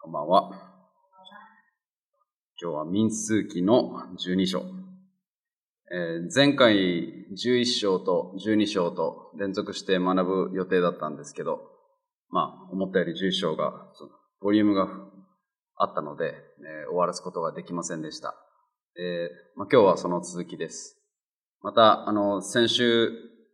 こんばんは。今日は民数記の12章。前回11章と12章と連続して学ぶ予定だったんですけど、思ったより11章が、ボリュームがあったので、終わらすことができませんでした。今日はその続きです。また、先週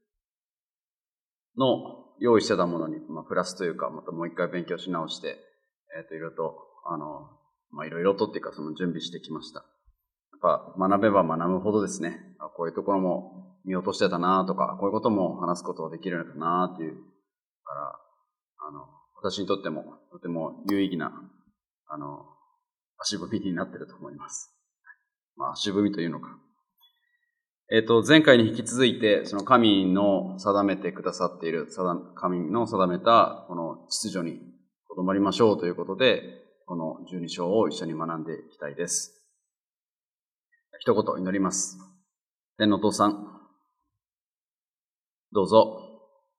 の用意してたものに、プラスというか、またもう一回勉強し直して、いろいろと、いろいろとっていうか、その準備してきました。やっぱ、学べば学ぶほどですね、こういうところも見落としてたなとか、こういうことも話すことができるのかなっていうから、私にとっても、とても有意義な、足踏みになっていると思います。足踏みというのか。前回に引き続いて、その神の定めてくださっている、神の定めたこの秩序にとどまりましょうということで、この12章を一緒に学んでいきたいです。一言祈ります。天のお父さん、どうぞ、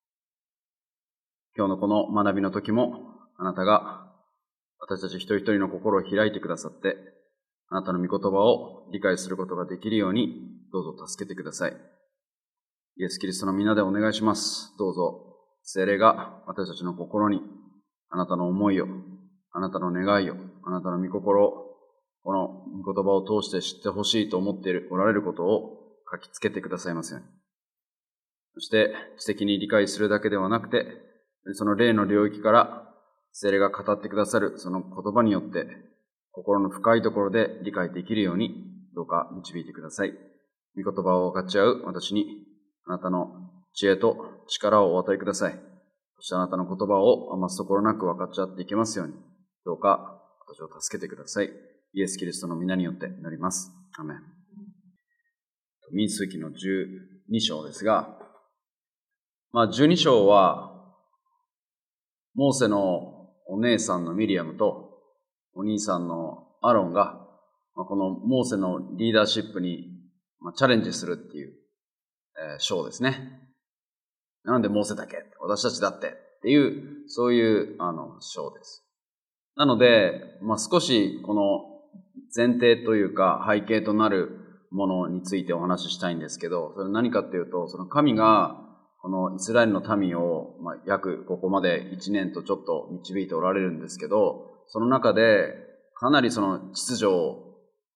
今日のこの学びの時も、あなたが私たち一人一人の心を開いてくださって、あなたの御言葉を理解することができるように、どうぞ助けてください。イエス・キリストの皆でお願いします。どうぞ、聖霊が私たちの心に、あなたの思いを、あなたの願いを、あなたの御心を、この御言葉を通して知ってほしいと思っておられることを書きつけてくださいますように。そして、知的に理解するだけではなくて、その霊の領域から聖霊が語ってくださるその言葉によって、心の深いところで理解できるように、どうか導いてください。御言葉を分かち合う私に、あなたの知恵と力をお与えください。そしてあなたの言葉を余すところなく分かち合っていけますように、どうか私を助けてください。イエス・キリストの皆によって祈ります。アメン。民数記の12章ですが、12章は、モーセのお姉さんのミリアムとお兄さんのアロンが、このモーセのリーダーシップにチャレンジするっていう章ですね。なんでモーセだけ私たちだってっていう、そういう章です。なので、少しこの前提というか背景となるものについてお話ししたいんですけど、それ何かっていうと、その神がこのイスラエルの民を、約ここまで1年とちょっと導いておられるんですけど、その中でかなりその秩序を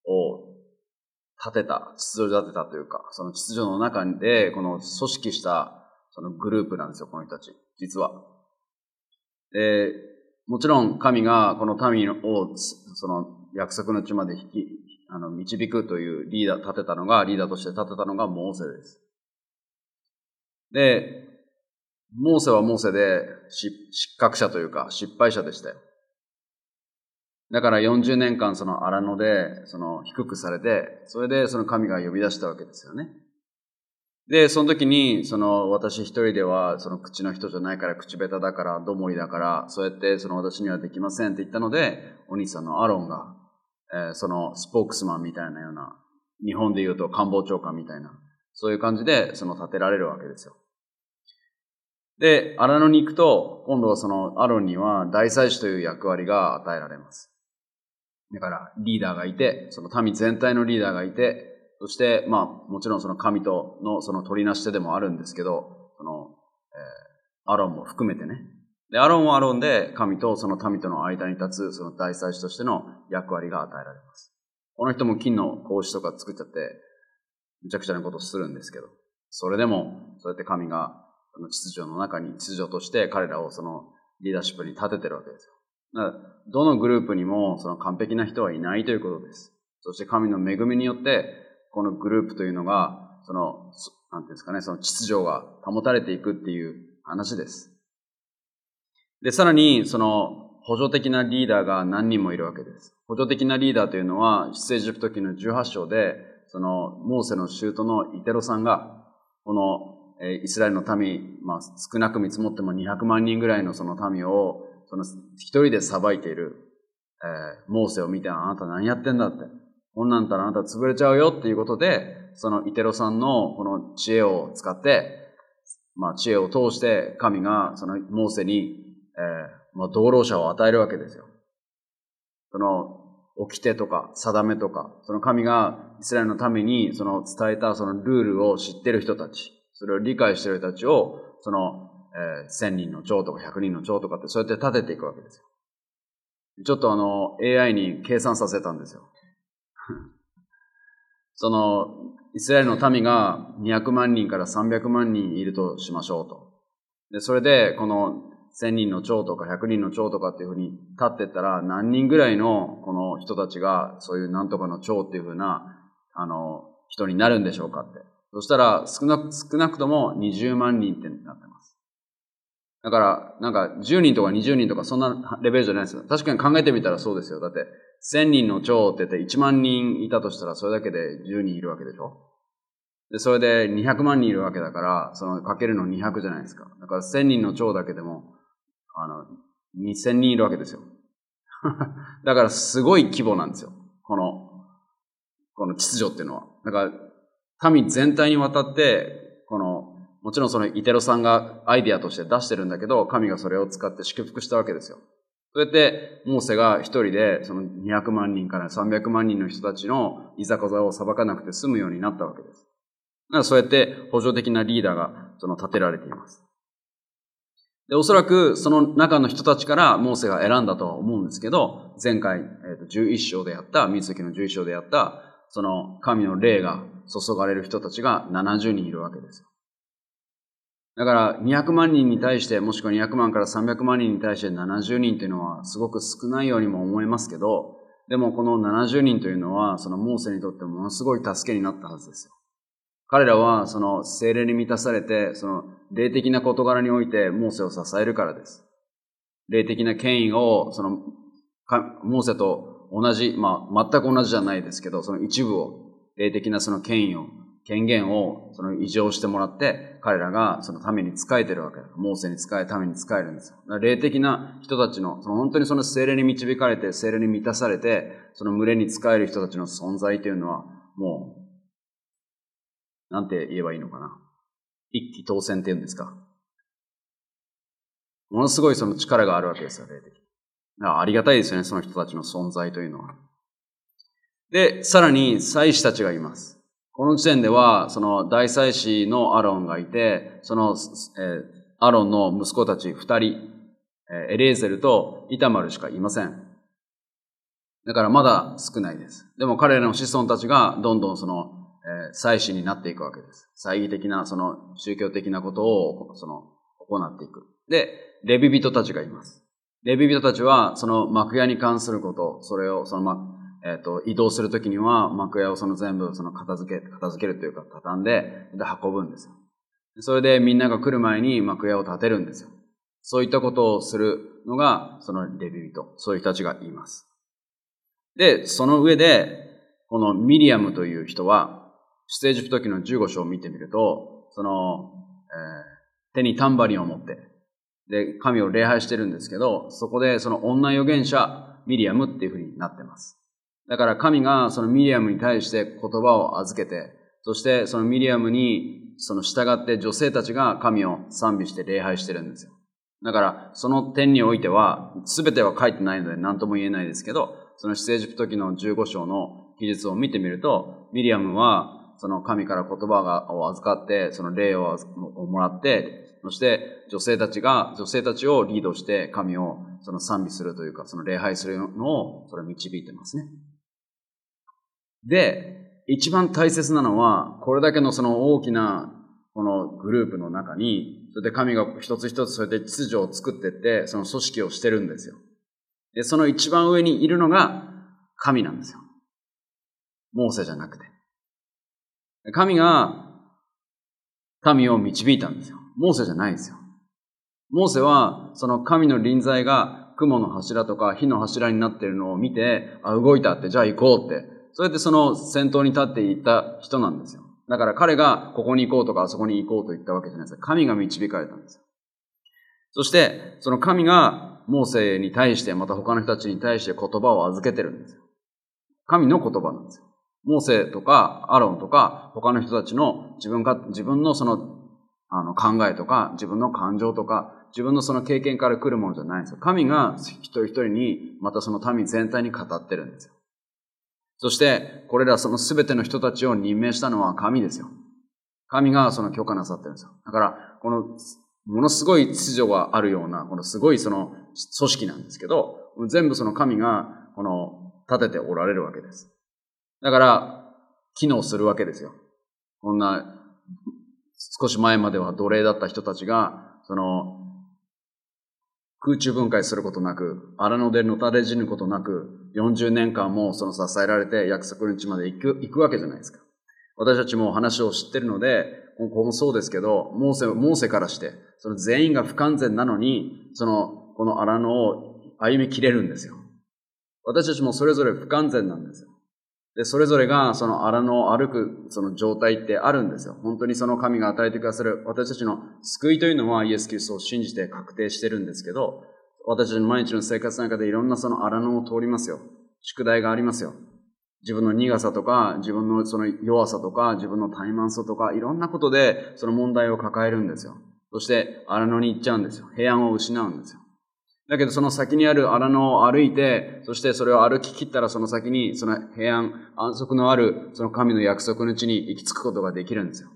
秩序立てたというか、その秩序の中でこの組織したそのグループなんですよ、この人たち、実は。で、もちろん神がこの民をその約束の地まで導くというリーダーとして立てたのがモーセです。で、モーセはモーセで失格者というか失敗者でしたよ。だから40年間その荒野で低くされて、それでその神が呼び出したわけですよね。で、その時に私一人ではその口の人じゃないから、口下手だから、どもりだから、そうやって私にはできませんって言ったので、お兄さんのアロンが、そのスポークスマンみたいなような、日本で言うと官房長官みたいな、そういう感じで立てられるわけですよ。で、荒野に行くと、今度はそのアロンには大祭司という役割が与えられます。だからリーダーがいて、その民全体のリーダーがいて、そしてもちろんその神とのその取りなし手でもあるんですけど、アロンも含めてね。で、アロンはアロンで神とその民との間に立つその大祭司としての役割が与えられます。この人も金の格子とか作っちゃって、むちゃくちゃなことをするんですけど、それでもそうやって神がその秩序の中に秩序として彼らをそのリーダーシップに立ててるわけですよ。だからどのグループにもその完璧な人はいないということです。そして神の恵みによってこのグループというのがなんていうんですかね、その秩序が保たれていくっていう話です。で、さらに補助的なリーダーが何人もいるわけです。補助的なリーダーというのは出エジプト記の18章でモーセの舅のイテロさんがこのイスラエルの民、少なく見積もっても200万人ぐらいのその民を一人で裁いている、モーセを見て、あなた何やってんだって。こんなんたらあなた潰れちゃうよっていうことで、そのイテロさんのこの知恵を使って、知恵を通して神がそのモーセに、道路者を与えるわけですよ。 その、掟とか、定めとか、その神がイスラエルのために、その伝えたそのルールを知ってる人たち、それを理解している人たちを、その、1000人の長とか100人の長とかってそうやって立てていくわけですよ。ちょっとAI に計算させたんですよ。その、イスラエルの民が200万人から300万人いるとしましょうと。で、それで、この1000人の長とか100人の長とかっていうふうに立ってったら、何人ぐらいのこの人たちが、そういうなんとかの長っていうふうな、人になるんでしょうかって。そしたら、少なくとも20万人ってなってます。だから、なんか10人とか20人とかそんなレベルじゃないですよ。確かに考えてみたらそうですよ。だって、1000人の長って言って1万人いたとしたら、それだけで10人いるわけでしょ。で、それで200万人いるわけだから、そのかけるの200じゃないですか。だから1000人の長だけでも、2000人いるわけですよ。だからすごい規模なんですよ。この秩序っていうのは。だから、民全体にわたって、もちろんそのイテロさんがアイディアとして出してるんだけど、神がそれを使って祝福したわけですよ。そうやって、モーセが一人で、その200万人から300万人の人たちのいざこざを裁かなくて済むようになったわけです。だからそうやって補助的なリーダーが立てられています。で、おそらくその中の人たちからモーセが選んだとは思うんですけど、前回、11章でやった、民数記の11章でやった、その神の霊が注がれる人たちが70人いるわけですよ。だから200万人に対して、もしくは200万から300万人に対して70人というのはすごく少ないようにも思えますけど、でもこの70人というのは、そのモーセにとってものすごい助けになったはずですよ。彼らはその聖霊に満たされて、その霊的な事柄においてモーセを支えるからです。霊的な権威を、モーセと同じ、全く同じじゃないですけど、その一部を、霊的なその権限を移譲してもらって、彼らがそのために仕えてるわけだ。モーセに仕え、ために仕えるんですよ。霊的な人たちの、本当にその聖霊に導かれて、聖霊に満たされて、その群れに仕える人たちの存在というのは、もう、なんて言えばいいのかな。一気当選っていうんですか。ものすごいその力があるわけですよ、霊的。ありがたいですよね、その人たちの存在というのは。で、さらに祭司たちがいます。この時点では、その大祭司のアロンがいて、その、アロンの息子たち二人、エレーゼルとイタマルしかいません。だからまだ少ないです。でも彼らの子孫たちがどんどん祭司になっていくわけです。祭儀的な、宗教的なことを、行っていく。で、レビ人たちがいます。レビ人たちは、幕屋に関すること、それを、移動するときには、幕屋を全部、片付けるというか、畳んで、運ぶんですよ。それでみんなが来る前に幕屋を建てるんですよ。そういったことをするのが、レビ人。そういう人たちがいます。で、その上で、このミリアムという人は、出エジプト記の15章を見てみると、手にタンバリンを持って、で、神を礼拝してるんですけど、そこで女預言者ミリアムっていうふうになってます。だから神がミリアムに対して言葉を預けて、そしてミリアムに従って女性たちが神を賛美して礼拝してるんですよ。だからその点においては、すべては書いてないので何とも言えないですけど、出エジプト記の15章の記述を見てみると、ミリアムは神から言葉を預かって、霊をもらって、そして女性たちをリードして神を賛美するというか、礼拝するのを導いてますね。で、一番大切なのは、これだけの大きなこのグループの中に、それで神が一つ一つそれで秩序を作っていって、組織をしてるんですよ。で、その一番上にいるのが神なんですよ。モーセじゃなくて。神が民を導いたんですよ。モーセじゃないんですよ。モーセは、神の臨在が雲の柱とか火の柱になっているのを見て、動いたって、じゃあ行こうって。そうやって先頭に立っていった人なんですよ。だから彼がここに行こうとかあそこに行こうと言ったわけじゃないです。神が導かれたんですよ。そして、神がモーセに対して、また他の人たちに対して言葉を預けてるんですよ。神の言葉なんですよ。モーセとかアロンとか他の人たちの自分の考えとか自分の感情とか自分のその経験から来るものじゃないんですよ。神が一人一人に、またその民全体に語ってるんですよ。そして、これらその全ての人たちを任命したのは神ですよ。神がその許可なさってるんですよ。だから、この、ものすごい秩序があるような、このすごいその組織なんですけど、全部その神が、立てておられるわけです。だから、機能するわけですよ。こんな、少し前までは奴隷だった人たちが、空中分解することなく、荒野でのたれ死ぬことなく、40年間もその支えられて約束の地まで行くわけじゃないですか。私たちも話を知ってるので、ここもそうですけど、モーセからして、その全員が不完全なのに、この荒野を歩み切れるんですよ。私たちもそれぞれ不完全なんですよ。で、それぞれがその荒野を歩くその状態ってあるんですよ。本当にその神が与えてくださる私たちの救いというのはイエス・キリストを信じて確定してるんですけど、私たちの毎日の生活の中でいろんなその荒野を通りますよ。宿題がありますよ。自分の苦さとか、自分のその弱さとか、自分の怠慢さとか、いろんなことでその問題を抱えるんですよ。そして荒野に行っちゃうんですよ。平安を失うんですよ。だけどその先にある荒野を歩いて、そしてそれを歩き切ったらその先にその平安、安息のあるその神の約束の地に行き着くことができるんですよ。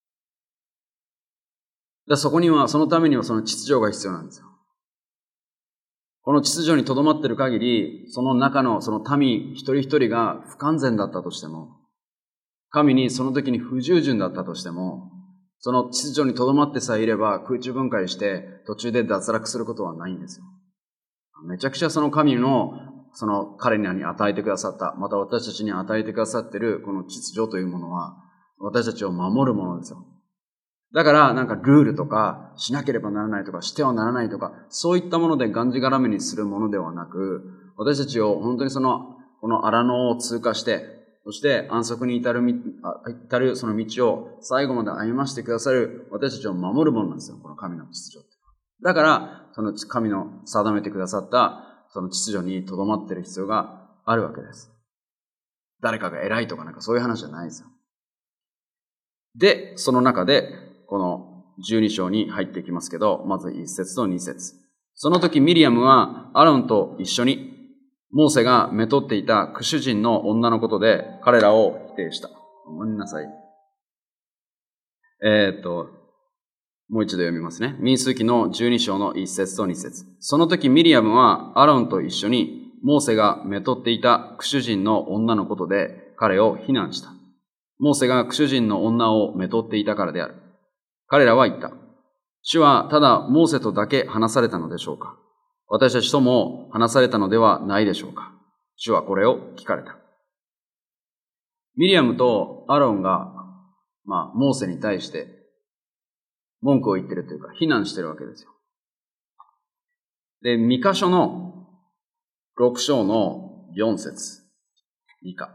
そこには、そのためにはその秩序が必要なんですよ。この秩序に留まっている限り、その中のその民一人一人が不完全だったとしても、神にその時に不従順だったとしても、その秩序に留まってさえいれば空中分解して途中で脱落することはないんですよ。めちゃくちゃその神のその彼らに与えてくださった、また私たちに与えてくださっているこの秩序というものは私たちを守るものですよ。だからなんかルールとかしなければならないとかしてはならないとかそういったものでがんじがらめにするものではなく、私たちを本当にこの荒野を通過して、そして安息に至るその道を最後まで歩ませてくださる私たちを守るものなんですよ、この神の秩序って。だから、その神の定めてくださったその秩序に留まっている必要があるわけです。誰かが偉いとかなんかそういう話じゃないですよ。で、その中で、この12章に入っていきますけど、まず1節と2節。その時ミリアムはアロンと一緒に、モーセがめとっていたクシュ人の女のことで彼らを否定した。ごめんなさい。もう一度読みますね。民数記の12章の1節と2節。その時ミリアムはアロンと一緒に、モーセがめとっていたクシュ人の女のことで彼を非難した。モーセがクシュ人の女をめとっていたからである。彼らは言った。主はただモーセとだけ話されたのでしょうか。私たちとも話されたのではないでしょうか。主はこれを聞かれた。ミリアムとアロンが、モーセに対して文句を言ってるというか、非難してるわけですよ。で、ミカ書の6章の4節。ミカ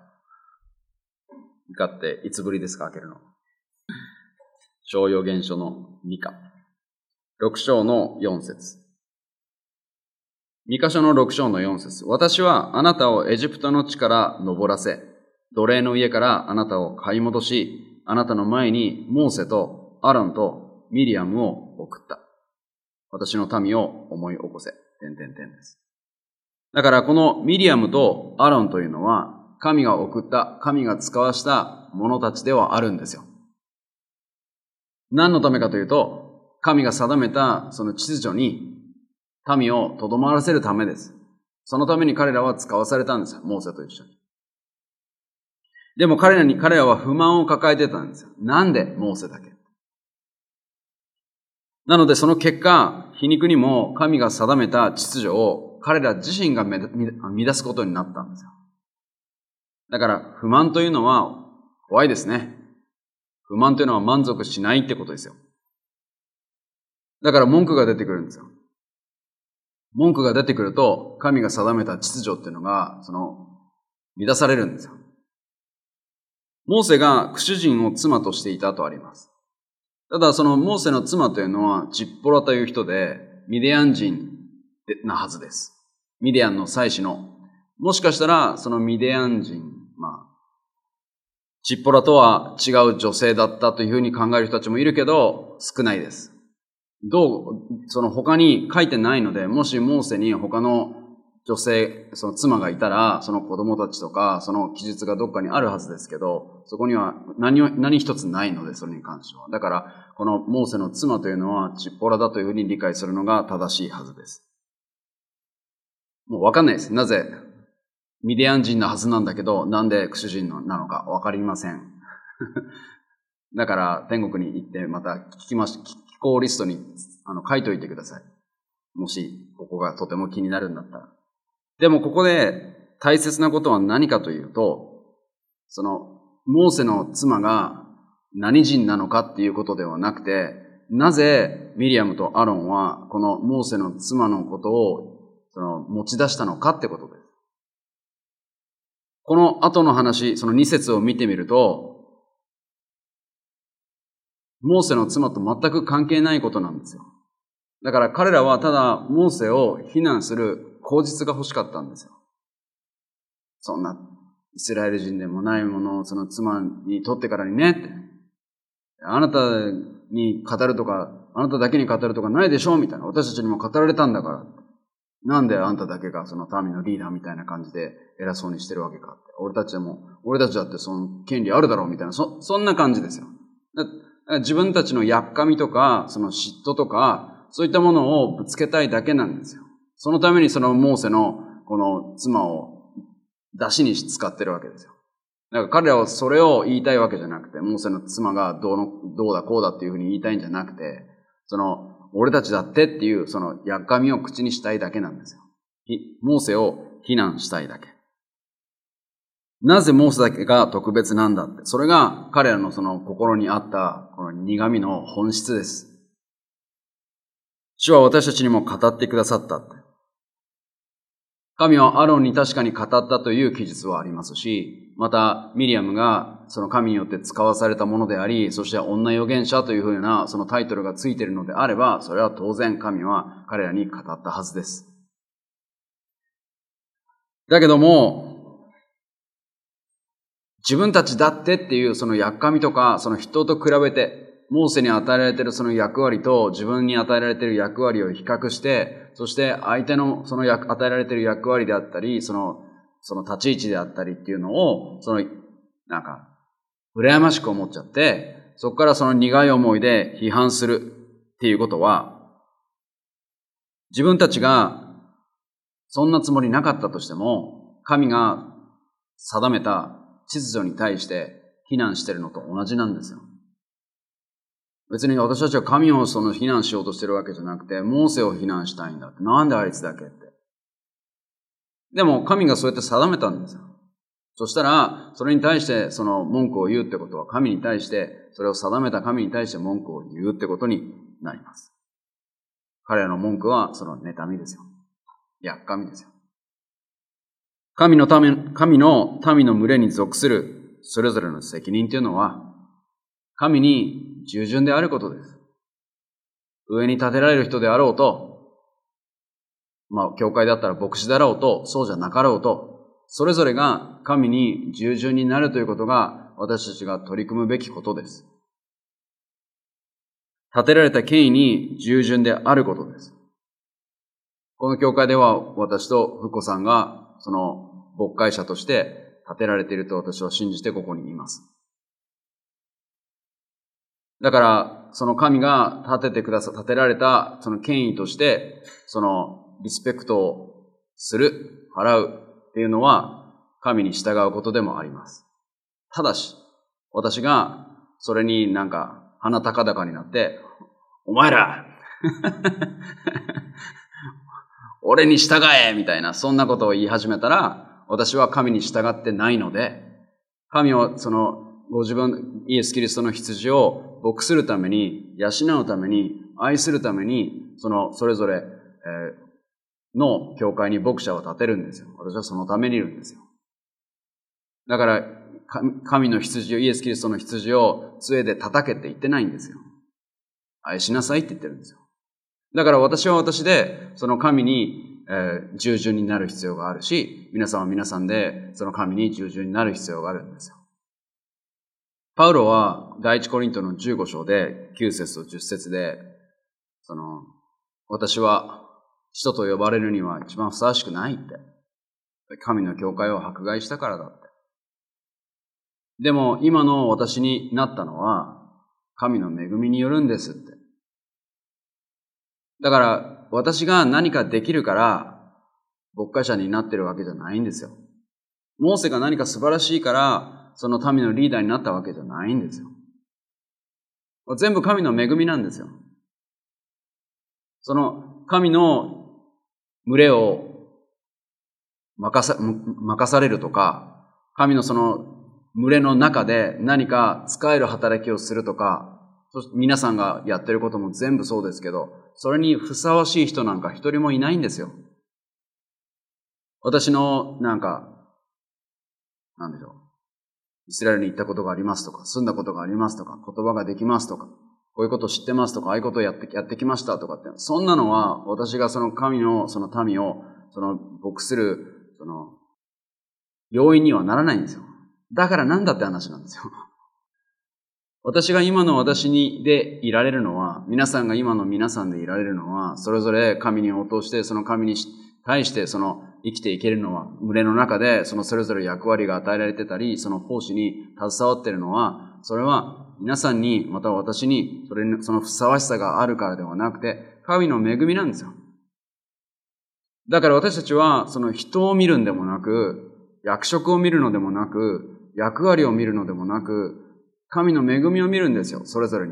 っていつぶりですか、開けるの。小預言書のミカ。6章の4節。ミカ書の6章の4節。私はあなたをエジプトの地から登らせ、奴隷の家からあなたを買い戻し、あなたの前にモーセとアロンとミリアムを送った。私の民を思い起こせ。です。だからこのミリアムとアロンというのは、神が送った、神が使わした者たちではあるんですよ。何のためかというと、神が定めたその秩序に民をとどまらせるためです。そのために彼らは使わされたんですよ。モーセと一緒に。でも彼らは不満を抱えてたんですよ。なんでモーセだけ？なのでその結果、皮肉にも神が定めた秩序を彼ら自身が乱すことになったんですよ。だから不満というのは怖いですね。不満というのは満足しないってことですよ。だから文句が出てくるんですよ。文句が出てくると神が定めた秩序っていうのが乱されるんですよ。モーセがクシュ人を妻としていたとあります。ただそのモーセの妻というのはジッポラという人でミディアン人なはずです。ミディアンの祭司の、もしかしたらそのミディアン人、ジッポラとは違う女性だったというふうに考える人たちもいるけど少ないです。 その他に書いてないので、もしモーセに他の女性、その妻がいたら、その子供たちとか、その記述がどっかにあるはずですけど、そこには何一つないので、それに関しては。だから、このモーセの妻というのは、チッポラだというふうに理解するのが正しいはずです。もうわかんないです。なぜ、ミディアン人のはずなんだけど、なんでクシュ人なのかわかりません。だから、天国に行って、また聞こうリストに書いておいてください。もし、ここがとても気になるんだったら。でもここで大切なことは何かというと、その、モーセの妻が何人なのかっていうことではなくて、なぜミリアムとアロンはこのモーセの妻のことを持ち出したのかってことです。この後の話、その2節を見てみると、モーセの妻と全く関係ないことなんですよ。だから彼らはただモーセを非難する口実が欲しかったんですよ。そんなイスラエル人でもないものをその妻に取ってからにねって。あなたに語るとか、あなただけに語るとかないでしょみたいな。私たちにも語られたんだから。なんであんただけがその民のリーダーみたいな感じで偉そうにしてるわけかって。俺たちだってその権利あるだろうみたいな。そんな感じですよ。自分たちのやっかみとか、その嫉妬とか、そういったものをぶつけたいだけなんですよ。そのためにそのモーセのこの妻を出しに使ってるわけですよ。だから彼らはそれを言いたいわけじゃなくて、モーセの妻がどうだこうだっていうふうに言いたいんじゃなくて、俺たちだってっていうそのやっかみを口にしたいだけなんですよ。モーセを非難したいだけ。なぜモーセだけが特別なんだって。それが彼らのその心にあったこの苦味の本質です。主は私たちにも語ってくださったって。神はアロンに確かに語ったという記述はありますし、またミリアムがその神によって使わされたものであり、そして女預言者というふうなそのタイトルがついているのであれば、それは当然神は彼らに語ったはずです。だけども、自分たちだってっていうそのやっかみとか、その人と比べて、モーセに与えられているその役割と自分に与えられている役割を比較して、そして相手のその与えられている役割であったり、その立ち位置であったりっていうのを、羨ましく思っちゃって、そこからその苦い思いで批判するっていうことは、自分たちがそんなつもりなかったとしても、神が定めた秩序に対して非難しているのと同じなんですよ。別に私たちは神を非難しようとしてるわけじゃなくて、モーセを非難したいんだって。なんであいつだけって。でも神がそうやって定めたんですよ。そしたら、それに対してその文句を言うってことは、神に対して、それを定めた神に対して文句を言うってことになります。彼らの文句はその妬みですよ。やっかみですよ。神の民の群れに属するそれぞれの責任というのは、神に従順であることです。上に立てられる人であろうと、教会だったら牧師であろうと、そうじゃなかろうと、それぞれが神に従順になるということが私たちが取り組むべきことです。立てられた権威に従順であることです。この教会では私と福子さんがその牧会者として立てられていると私は信じてここにいます。だから、その神が立てられたその権威として、そのリスペクトをする、払うっていうのは神に従うことでもあります。ただし、私がそれに鼻高々になって、お前ら俺に従えみたいな、そんなことを言い始めたら、私は神に従ってないので、神はご自分、イエス・キリストの羊を牧するために、養うために、愛するために、それぞれの教会に牧者を立てるんですよ。私はそのためにいるんですよ。だから、神の羊を、イエス・キリストの羊を杖で叩けって言ってないんですよ。愛しなさいって言ってるんですよ。だから私は私で、その神に、従順になる必要があるし、皆さんは皆さんで、その神に従順になる必要があるんですよ。パウロは第一コリントの15章で9節と10節で、 私は使徒と呼ばれるには一番ふさわしくないって。神の教会を迫害したからだって。でも今の私になったのは神の恵みによるんですって。だから私が何かできるから牧会者になってるわけじゃないんですよ。モーセが何か素晴らしいからその民のリーダーになったわけじゃないんですよ。全部神の恵みなんですよ。その神の群れを任されるとか、神のその群れの中で何か使える働きをするとか、皆さんがやってることも全部そうですけど、それにふさわしい人なんか一人もいないんですよ。私のなんでしょう。イスラエルに行ったことがありますとか、住んだことがありますとか、言葉ができますとか、こういうことを知ってますとか、ああいうことをやってきましたとかって、そんなのは私がその神のその民を牧する要因にはならないんですよ。だからなんだって話なんですよ。私が今の私でいられるのは、皆さんが今の皆さんでいられるのは、それぞれ神に応答して、その神に対して生きていけるのは、群れの中でそれぞれ役割が与えられてたり、その奉仕に携わっているのは、それは皆さんに、また私に、そのふさわしさがあるからではなくて、神の恵みなんですよ。だから私たちは、人を見るんでもなく、役職を見るのでもなく、役割を見るのでもなく、神の恵みを見るんですよ、それぞれに。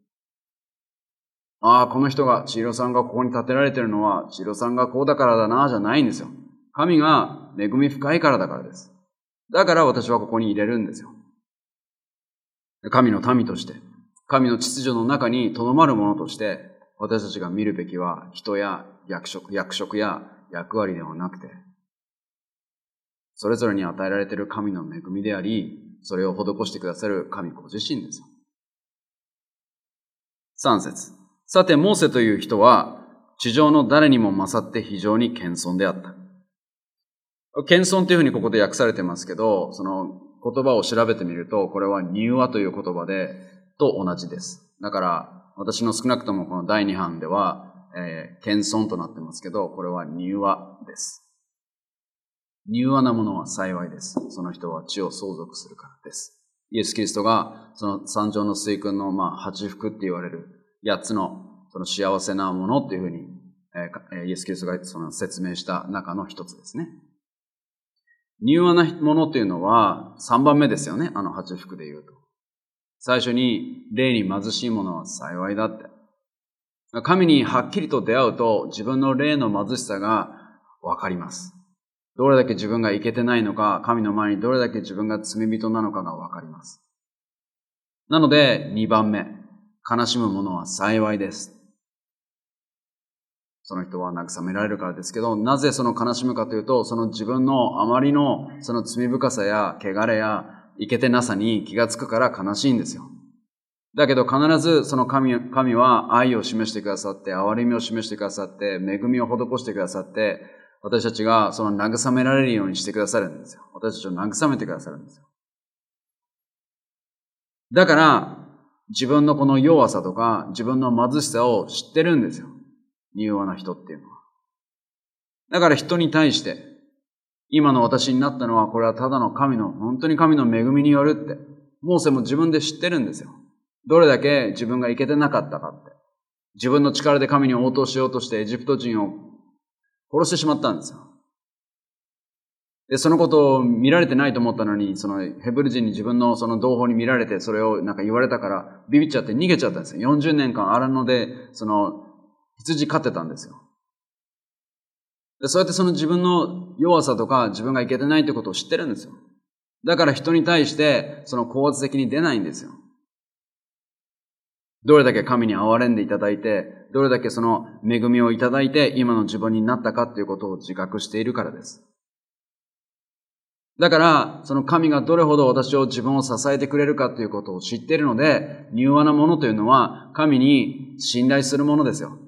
ああ、この人が、千尋さんがここに立てられているのは、千尋さんがこうだからだな、じゃないんですよ。神が恵み深いからだからです。だから私はここに入れるんですよ。神の民として、神の秩序の中に留まるものとして、私たちが見るべきは、人や役職や役割ではなくて、それぞれに与えられている神の恵みであり、それを施してくださる神ご自身ですよ。3節。さて、モーセという人は、地上の誰にも勝って非常に謙遜であった。謙遜というふうにここで訳されてますけど、その言葉を調べてみると、これは柔和という言葉と同じです。だから、私の少なくともこの第2版では、謙遜となってますけど、これは柔和です。柔和なものは幸いです。その人は地を相続するからです。イエス・キリストがその三条の水訓の八福って言われる8つのその幸せなものっていうふうに、イエス・キリストがその説明した中の一つですね。柔和なものっていうのは3番目ですよね。八福で言うと。最初に霊に貧しいものは幸いだって。神にはっきりと出会うと自分の霊の貧しさがわかります。どれだけ自分がいけてないのか、神の前にどれだけ自分が罪人なのかがわかります。なので、2番目、悲しむ者は幸いです。その人は慰められるからですけど、なぜその悲しむかというと、その自分のあまりのその罪深さや汚れやいけてなさに気がつくから悲しいんですよ。だけど必ずその神は愛を示してくださって、憐れみを示してくださって、恵みを施してくださって、私たちがその慰められるようにしてくださるんですよ。私たちを慰めてくださるんですよ。だから、自分のこの弱さとか、自分の貧しさを知ってるんですよ。柔和な人っていうのは。だから人に対して、今の私になったのは、これはただの本当に神の恵みによるって、モーセも自分で知ってるんですよ。どれだけ自分がいけてなかったかって。自分の力で神に応答しようとしてエジプト人を殺してしまったんですよ。で、そのことを見られてないと思ったのに、そのヘブル人に自分のその同胞に見られて、それをなんか言われたからビビっちゃって逃げちゃったんですよ。40年間荒野で、羊飼ってたんですよ。で、そうやってその自分の弱さとか自分がいけてないってことを知ってるんですよ。だから人に対してその高圧的に出ないんですよ。どれだけ神に憐れんでいただいて、どれだけその恵みをいただいて今の自分になったかということを自覚しているからです。だから、その神がどれほど自分を支えてくれるかということを知っているので、柔和なものというのは神に信頼するものですよ。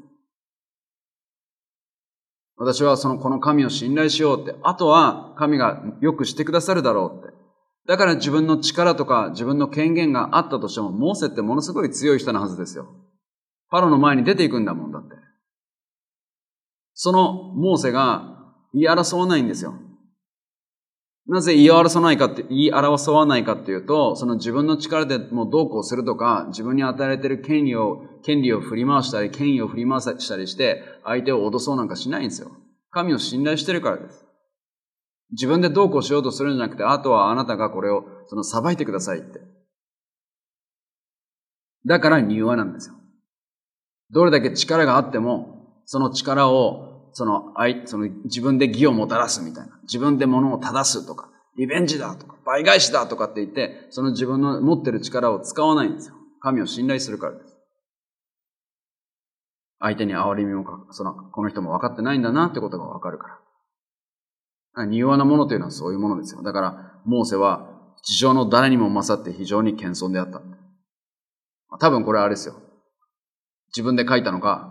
私はこの神を信頼しようって、あとは神がよくしてくださるだろうって。だから自分の力とか自分の権限があったとしても、モーセってものすごい強い人なはずですよ。 パロの前に出ていくんだもんだって。そのモーセが言い争わないんですよ。なぜ言い争わないかっていうと、その自分の力でもうどうこうするとか、自分に与えられている権利を振り回したり、権威を振り回したりして、相手を脅そうなんかしないんですよ。神を信頼してるからです。自分でどうこうしようとするんじゃなくて、あとはあなたがこれを裁いてくださいって。だから柔和なんですよ。どれだけ力があっても、その力を自分で義をもたらすみたいな。自分で物を正すとか、リベンジだとか、倍返しだとかって言って、その自分の持ってる力を使わないんですよ。神を信頼するからです。相手に憐れみもこの人も分かってないんだなってことが分かるから。柔和なものというのはそういうものですよ。だから、モーセは地上の誰にも勝って非常に謙遜であった。多分これはあれですよ。自分で書いたのか、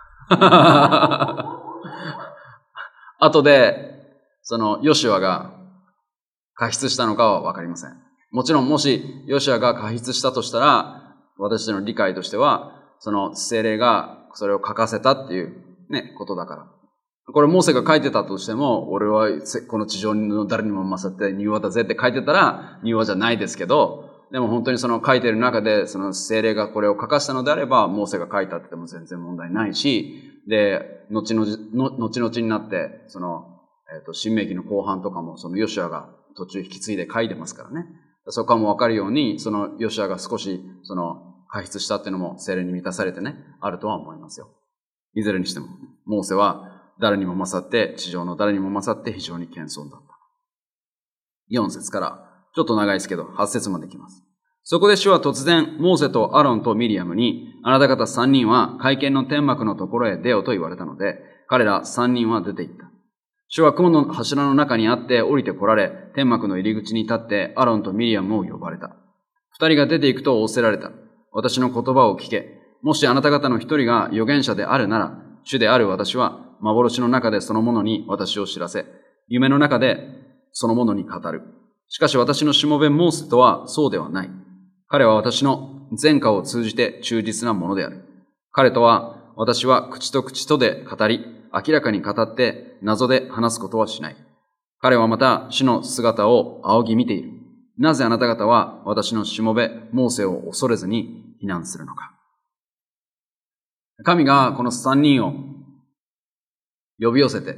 後で、ヨシュアが過失したのかはわかりません。もちろん、もし、ヨシュアが過失したとしたら、私たちの理解としては、聖霊がそれを書かせたっていうね、ことだから。これ、モーセが書いてたとしても、俺はこの地上の誰にも勝って柔和だぜって書いてたら、柔和じゃないですけど、でも本当に書いてる中で、聖霊がこれを書かせたのであれば、モーセが書いたって言っても全然問題ないし、で、後々になって、新明記の後半とかも、ヨシュアが途中引き継いで書いてますからね。そこはもうわかるように、ヨシュアが少し、過失したっていうのも聖霊に満たされてね、あるとは思いますよ。いずれにしても、モーセは誰にも勝って、地上の誰にも勝って非常に謙遜だった。4節から、ちょっと長いですけど、8節までいきます。そこで主は突然、モーセとアロンとミリアムに、あなた方3人は会見の天幕のところへ出よと言われたので、彼ら3人は出て行った。主は雲の柱の中にあって降りて来られ、天幕の入り口に立ってアロンとミリアムを呼ばれた。2人が出て行くと仰せられた。私の言葉を聞け。もしあなた方の1人が預言者であるなら、主である私は幻の中でそのものに私を知らせ、夢の中でそのものに語る。しかし私のしもべモーセとはそうではない。彼は私の前科を通じて忠実なものである。彼とは私は口と口とで語り、明らかに語って謎で話すことはしない。彼はまた主の姿を仰ぎ見ている。なぜあなた方は私のしもべモーセを恐れずに非難するのか。神がこの3人を呼び寄せて、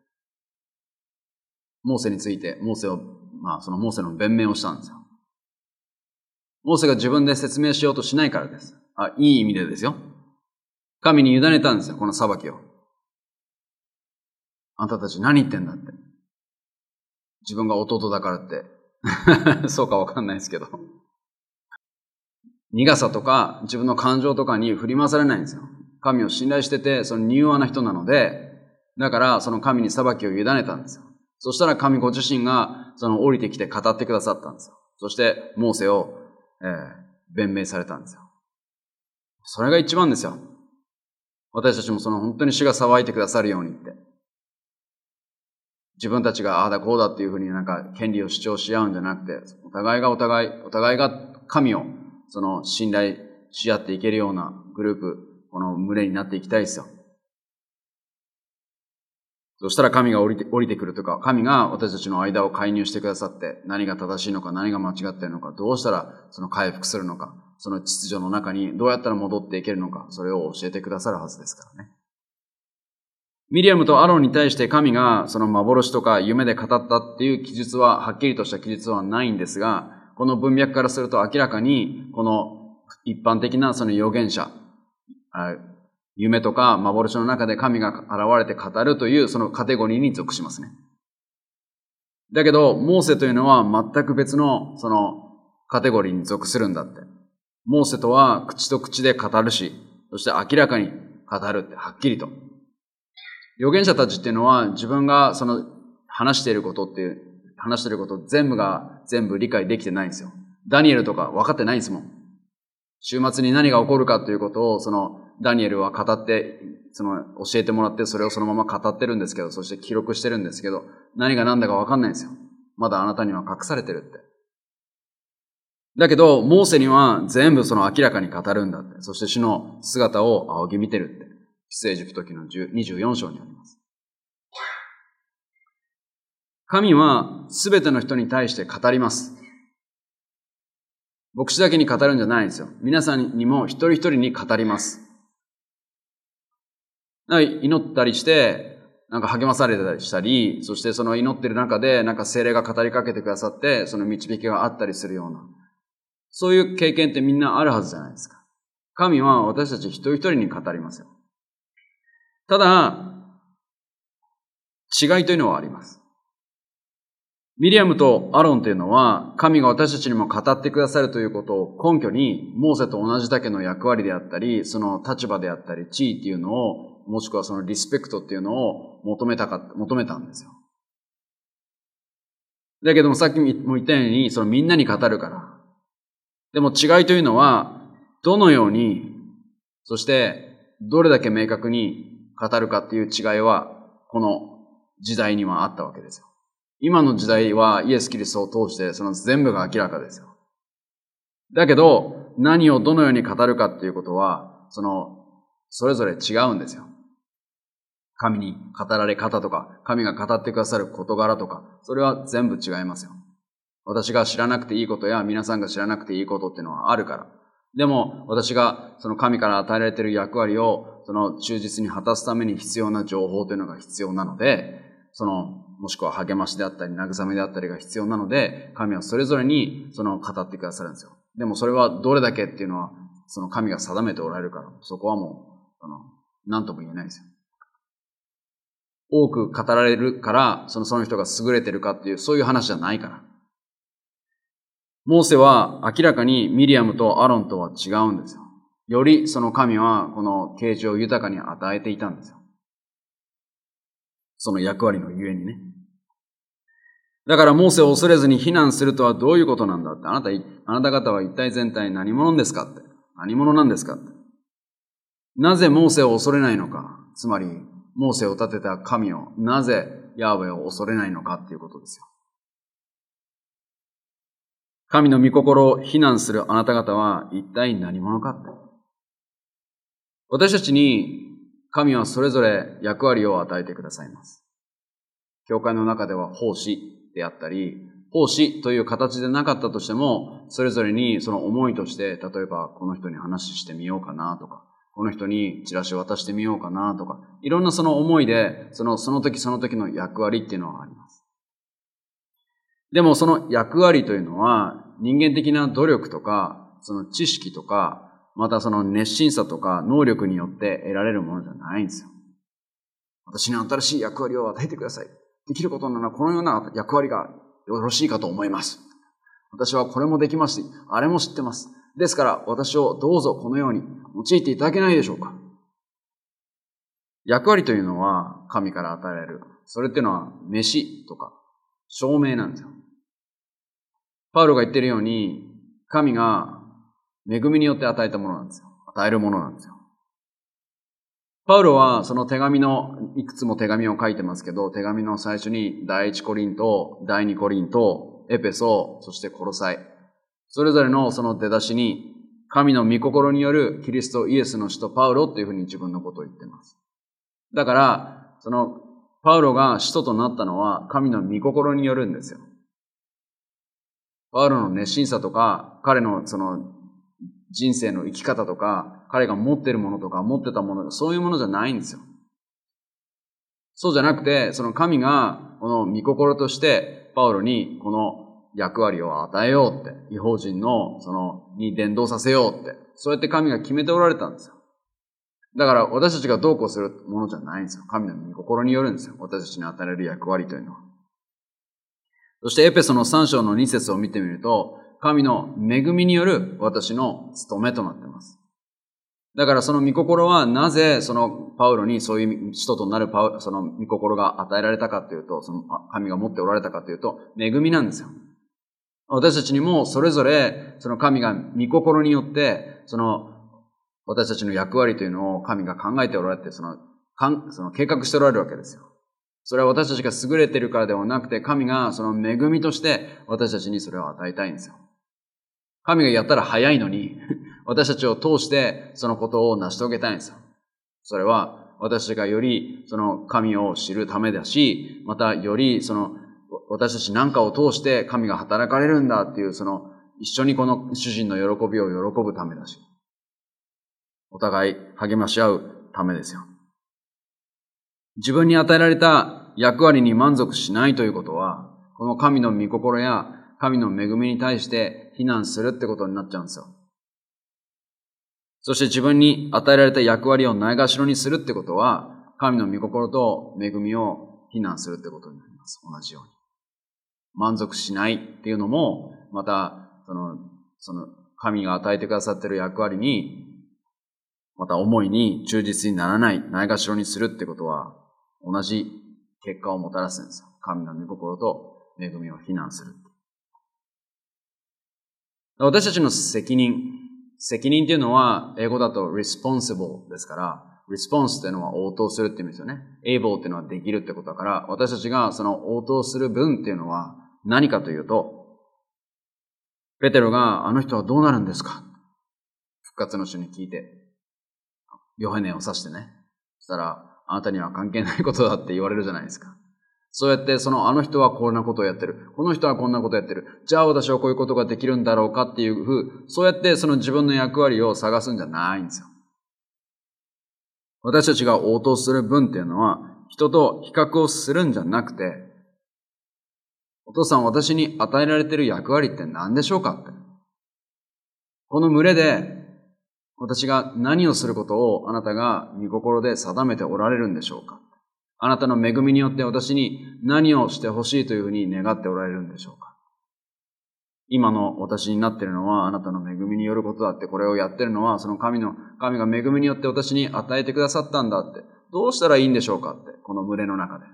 モーセについて、モーセの弁明をしたんですよ。モーセが自分で説明しようとしないからです。いい意味でですよ。神に委ねたんですよ、この裁きを。あんたたち何言ってんだって。自分が弟だからって。そうかわかんないですけど。苦さとか自分の感情とかに振り回されないんですよ。神を信頼してて、柔和な人なので、だからその神に裁きを委ねたんですよ。そしたら神ご自身が降りてきて語ってくださったんですよ。そしてモーセを、弁明されたんですよ。それが一番ですよ。私たちも本当に主が裁いてくださるようにって。自分たちがああだこうだっていうふうに権利を主張し合うんじゃなくて、お互いが神を信頼し合っていけるようなグループ、この群れになっていきたいですよ。そしたら神が降りてくるとか、神が私たちの間を介入してくださって、何が正しいのか、何が間違っているのか、どうしたら回復するのか、その秩序の中にどうやったら戻っていけるのか、それを教えてくださるはずですからね。ミリアムとアロンに対して神が幻とか夢で語ったっていう記述は、はっきりとした記述はないんですが、この文脈からすると明らかに、この一般的な預言者、夢とか幻の中で神が現れて語るというそのカテゴリーに属しますね。だけど、モーセというのは全く別のカテゴリーに属するんだって。モーセとは口と口で語るし、そして明らかに語るってはっきりと。預言者たちっていうのは自分が話していること全部理解できてないんですよ。ダニエルとか分かってないんですもん。週末に何が起こるかということをダニエルは語って、教えてもらって、それをそのまま語ってるんですけど、そして記録してるんですけど、何が何だか分かんないんですよ。まだあなたには隠されてるって。 だけど、モーセには全部その明らかに語るんだって。そして主の姿を仰ぎ見てるって。出エジプト記の24章にあります。神はすべての人に対して語ります。牧師だけに語るんじゃないんですよ。皆さんにも一人一人に語ります。祈ったりして、励まされたりしたり、そしてその祈ってる中で聖霊が語りかけてくださって、その導きがあったりするような。そういう経験ってみんなあるはずじゃないですか。神は私たち一人一人に語りますよ。ただ、違いというのはあります。ミリアムとアロンというのは、神が私たちにも語ってくださるということを根拠に、モーセと同じだけの役割であったり、その立場であったり、地位っていうのを、もしくはそのリスペクトっていうのを求めたんですよ。だけどもさっきも言ったように、そのみんなに語るから。でも違いというのは、どのように、そしてどれだけ明確に語るかっていう違いは、この時代にはあったわけですよ。今の時代はイエス・キリストを通してその全部が明らかですよ。だけど、何をどのように語るかっていうことは、それぞれ違うんですよ。神に語られ方とか、神が語ってくださる事柄とか、それは全部違いますよ。私が知らなくていいことや皆さんが知らなくていいことっていうのはあるから。でも、私がその神から与えられている役割を忠実に果たすために必要な情報というのが必要なので、もしくは励ましであったり、慰めであったりが必要なので、神はそれぞれに語ってくださるんですよ。でもそれはどれだけっていうのは、神が定めておられるから、そこはもう、何とも言えないですよ。多く語られるから、その人が優れてるかっていう、そういう話じゃないから。モーセは明らかにミリアムとアロンとは違うんですよ。よりその神はこの啓示を豊かに与えていたんですよ。その役割のゆえにね。だからモーセを恐れずに非難するとはどういうことなんだって。あなた方は一体全体何者ですかって。何者なんですかって。なぜモーセを恐れないのか。つまり、モーセを立てた神を、なぜヤーウェを恐れないのかっていうことですよ。神の御心を非難するあなた方は一体何者かって。私たちに神はそれぞれ役割を与えてくださいます。教会の中では奉仕であったり、奉仕という形でなかったとしても、それぞれにその思いとして、例えばこの人に話してみようかなとか、この人にチラシ渡してみようかなとか、いろんなその思いで、その時その時の役割っていうのはあります。でもその役割というのは、人間的な努力とか、その知識とか、またその熱心さとか能力によって得られるものじゃないんですよ。私に新しい役割を与えてください。できることならこのような役割がよろしいかと思います。私はこれもできますし、あれも知ってます。ですから私をどうぞこのように用いていただけないでしょうか。役割というのは神から与えられる。それっていうのは飯とか証明なんですよ。パウロが言っているように、神が恵みによって与えたものなんですよ。与えるものなんですよ。パウロはその手紙の、いくつも手紙を書いてますけど、手紙の最初に第一コリント、第二コリント、エペソ、そしてコロサイ。それぞれのその出だしに、神の御心によるキリストイエスの使徒パウロっていうふうに自分のことを言っています。だから、そのパウロが使徒となったのは神の御心によるんですよ。パウロの熱心さとか、彼のその人生の生き方とか、彼が持っているものとか、持ってたもの、そういうものじゃないんですよ。そうじゃなくて、その神がこの御心としてパウロにこの役割を与えようって、異邦人のに伝道させようって、そうやって神が決めておられたんですよ。だから私たちがどうこうするものじゃないんですよ。神の御心によるんですよ。私たちに与えられる役割というのは。そしてエペソの3章の2節を見てみると、神の恵みによる私の務めとなっています。だからその御心はなぜそのパウロにそういう使徒となるその御心が与えられたかというと、その神が持っておられたかというと、恵みなんですよ。私たちにもそれぞれその神が御心によってその私たちの役割というのを神が考えておられてその計画しておられるわけですよ。それは私たちが優れているからではなくて、神がその恵みとして私たちにそれを与えたいんですよ。 神がやったら早いのに、私たちを通してそのことを成し遂げたいんですよ。それは私たちがよりその神を知るためだし、またよりその私たちなんかを通して神が働かれるんだっていうその一緒にこの主人の喜びを喜ぶためだし、お互い励まし合うためですよ。自分に与えられた役割に満足しないということは、この神の御心や神の恵みに対して非難するってことになっちゃうんですよ。そして自分に与えられた役割をないがしろにするってことは、神の御心と恵みを非難するってことになります。同じように。満足しないっていうのも、また、その神が与えてくださっている役割に、また思いに忠実にならない、ないがしろにするってことは、同じ結果をもたらすんですよ。神の御心と恵みを非難する。私たちの責任っていうのは、英語だと responsible ですから、response っていうのは応答するって意味ですよね。able っていうのはできるってことだから、私たちがその応答する分っていうのは何かというと、ペテロがあの人はどうなるんですか？復活の主に聞いて、ヨハネを指してね。そしたら、あなたには関係ないことだって言われるじゃないですか。そうやって、あの人はこんなことをやってる。この人はこんなことをやってる。じゃあ私はこういうことができるんだろうかっていうそうやってその自分の役割を探すんじゃないんですよ。私たちが応答する分っていうのは、人と比較をするんじゃなくて、お父さん、私に与えられている役割って何でしょうかって。この群れで、私が何をすることをあなたが御心で定めておられるんでしょうか？あなたの恵みによって私に何をしてほしいというふうに願っておられるんでしょうか？今の私になっているのはあなたの恵みによることだって、これをやっているのはその神が恵みによって私に与えてくださったんだって、どうしたらいいんでしょうかって、この群れの中で。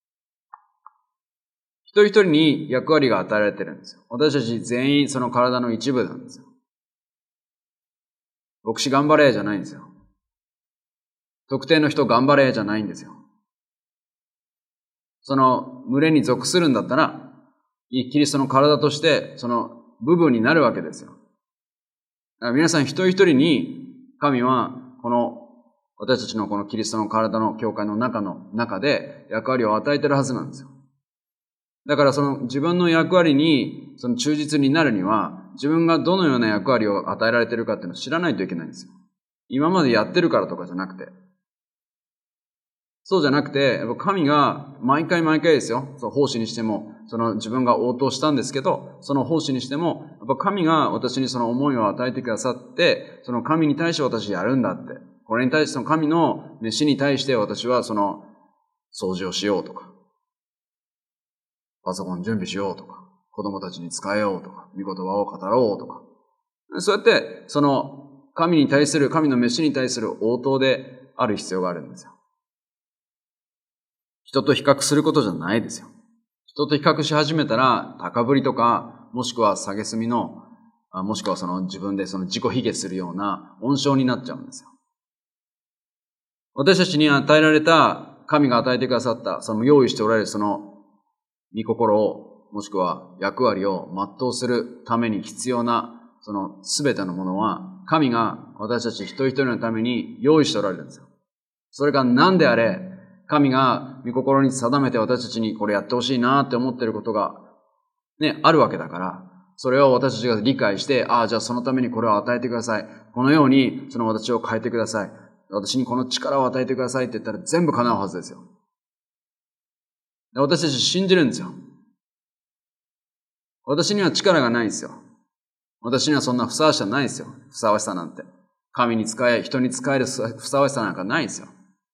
一人一人に役割が与えられているんですよ。私たち全員その体の一部なんですよ。牧師頑張れじゃないんですよ。特定の人頑張れじゃないんですよ。その群れに属するんだったら、キリストの体としてその部分になるわけですよ。だから皆さん一人一人に神はこの私たちのこのキリストの体の教会の中で役割を与えているはずなんですよ。だからその自分の役割にその忠実になるには、自分がどのような役割を与えられているかっていうのを知らないといけないんですよ。今までやってるからとかじゃなくて。そうじゃなくて、やっぱ神が毎回ですよ。奉仕にしても、その自分が応答したんですけど、その奉仕にしても、やっぱ神が私にその思いを与えてくださって、その神に対して私やるんだって。これに対しての神の飯に対して私はその掃除をしようとか、パソコン準備しようとか、子供たちに使えようとか、御言葉を語ろうとか。そうやって、その神の飯に対する応答である必要があるんですよ。人と比較することじゃないですよ。人と比較し始めたら、高ぶりとか、もしくは蔑みの、もしくはその自分でその自己卑下するような温床になっちゃうんですよ。私たちに与えられた、神が与えてくださった、その用意しておられるその御心を、もしくは役割を全うするために必要な、そのすべてのものは、神が私たち一人一人のために用意しておられるんですよ。それが何であれ、神が御心に定めて私たちにこれやってほしいなって思っていることがね、あるわけだから、それを私たちが理解して、じゃあそのためにこれを与えてください。このようにその私を変えてください。私にこの力を与えてくださいって言ったら全部叶うはずですよ。私たち信じるんですよ。私には力がないんですよ。私にはそんなふさわしさないんですよ。ふさわしさなんて。神に仕え、人に仕えるふさわしさなんかないんですよ。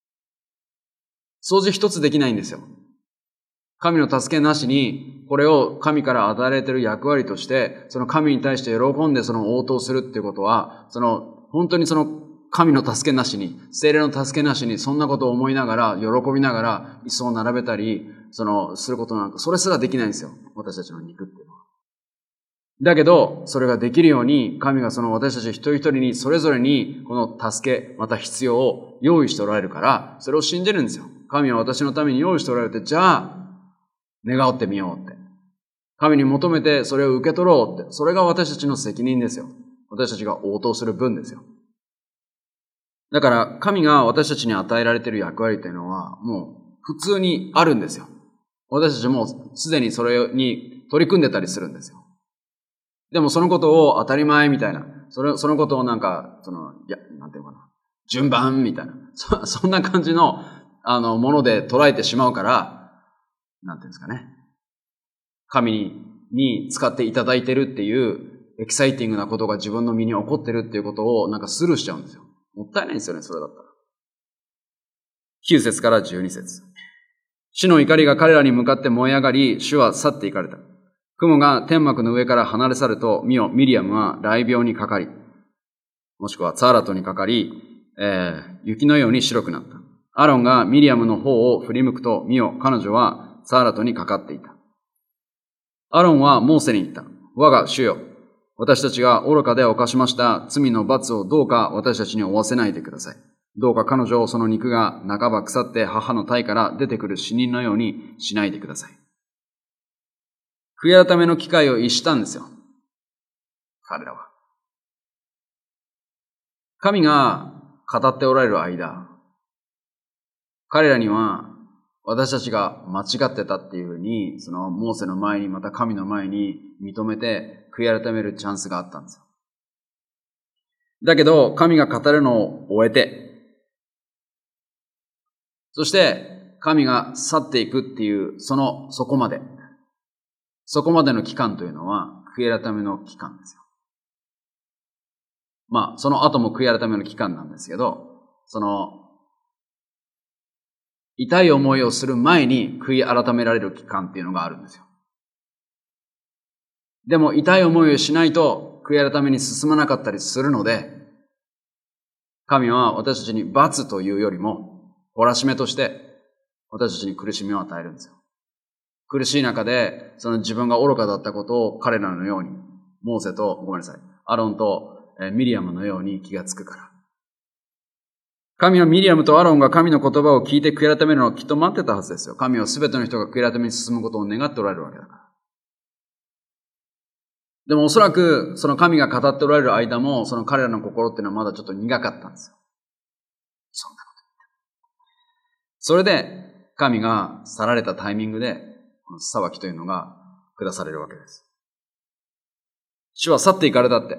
掃除一つできないんですよ。神の助けなしに、これを神から与えられている役割として、その神に対して喜んでその応答するっていうことは、本当にその神の助けなしに、聖霊の助けなしに、そんなことを思いながら、喜びながら、椅子を並べたり、することなんか、それすらできないんですよ。私たちの肉っていうのは。だけど、それができるように、神がその私たち一人一人に、それぞれに、この助け、また必要を用意しておられるから、それを信じるんですよ。神は私のために用意しておられて、じゃあ、願ってみようって。 神に求めてそれを受け取ろうって。それが私たちの責任ですよ。私たちが応答する分ですよ。だから、神が私たちに与えられている役割というのは、もう普通にあるんですよ。私たちもすでにそれに取り組んでたりするんですよ。でもそのことを当たり前みたいな、そのことをなんか、なんていうのかな、順番みたいな、そんな感じの、もので捉えてしまうから、なんていうんですかね。神に使っていただいてるっていうエキサイティングなことが自分の身に起こってるっていうことをなんかスルーしちゃうんですよ。もったいないんですよね、それだったら。9節から12節。主の怒りが彼らに向かって燃え上がり、主は去っていかれた。雲が天幕の上から離れ去ると、ミリアムは雷病にかかり、もしくはツァーラトにかかり、雪のように白くなった。アロンがミリアムの方を振り向くと、彼女はツァーラトにかかっていた。アロンはモーセに言った。我が主よ、私たちが愚かで犯しました罪の罰をどうか私たちに負わせないでください。どうか彼女をその肉が半ば腐って母の体から出てくる死人のようにしないでください。悔い改めの機会を逸したんですよ。彼らは。神が語っておられる間、彼らには私たちが間違ってたっていうふうに、そのモーセの前にまた神の前に認めて悔い改めるチャンスがあったんですよ。だけど神が語るのを終えて、そして神が去っていくっていうそこまでの期間というのは悔い改めの期間ですよ。まあその後も悔い改めの期間なんですけど、痛い思いをする前に悔い改められる期間っていうのがあるんですよ。でも痛い思いをしないと悔い改めに進まなかったりするので、神は私たちに罰というよりも懲らしめとして私たちに苦しみを与えるんですよ。苦しい中でその自分が愚かだったことを彼らのように、アロンとミリアムのように気がつくから。神はミリアムとアロンが神の言葉を聞いて悔い改めるのをきっと待ってたはずですよ。神はすべての人が悔い改めに進むことを願っておられるわけだから。でもおそらくその神が語っておられる間もその彼らの心っていうのはまだちょっと苦かったんですよ。そんなこと言って。それで神が去られたタイミングでこの裁きというのが下されるわけです。主は去っていかれたって。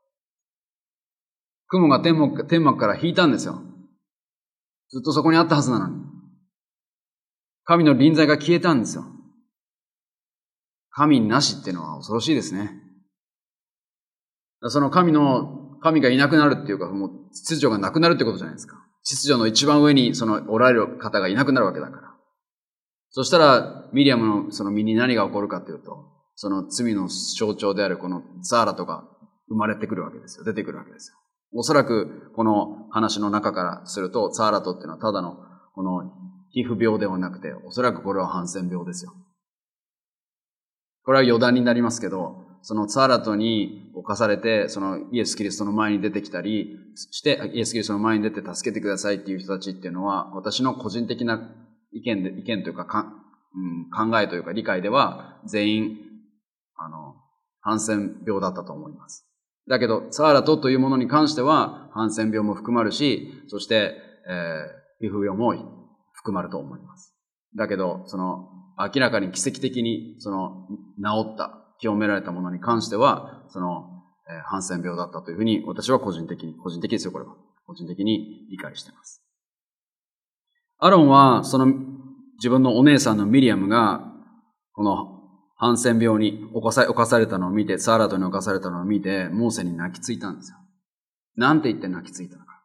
雲が天幕から引いたんですよ。ずっとそこにあったはずなのに。神の臨在が消えたんですよ。神なしっていうのは恐ろしいですね。その神がいなくなるっていうか、もう秩序がなくなるってことじゃないですか。秩序の一番上におられる方がいなくなるわけだから。そしたら、ミリアムのその身に何が起こるかというと、その罪の象徴であるこのザーラとか生まれてくるわけですよ。出てくるわけですよ。おそらくこの話の中からすると、ツァーラトっていうのはただのこの皮膚病ではなくて、おそらくこれはハンセン病ですよ。これは余談になりますけど、そのツァーラトに侵されて、そのイエス・キリストの前に出てきたりして、イエス・キリストの前に出て助けてくださいっていう人たちっていうのは、私の個人的な意見というか、考えというか理解では、全員、ハンセン病だったと思います。だけど、ツァーラトというものに関しては、ハンセン病も含まるし、そして、皮膚病も含まると思います。だけど、明らかに奇跡的に、治った、清められたものに関しては、ハンセン病だったというふうに、私は個人的ですよ、これは。個人的に理解しています。アロンは、自分のお姉さんのミリアムが、このハンセン病に侵されたのを見て、ツァーラトに侵されたのを見て、モーセに泣きついたんですよ。なんて言って泣きついたのか。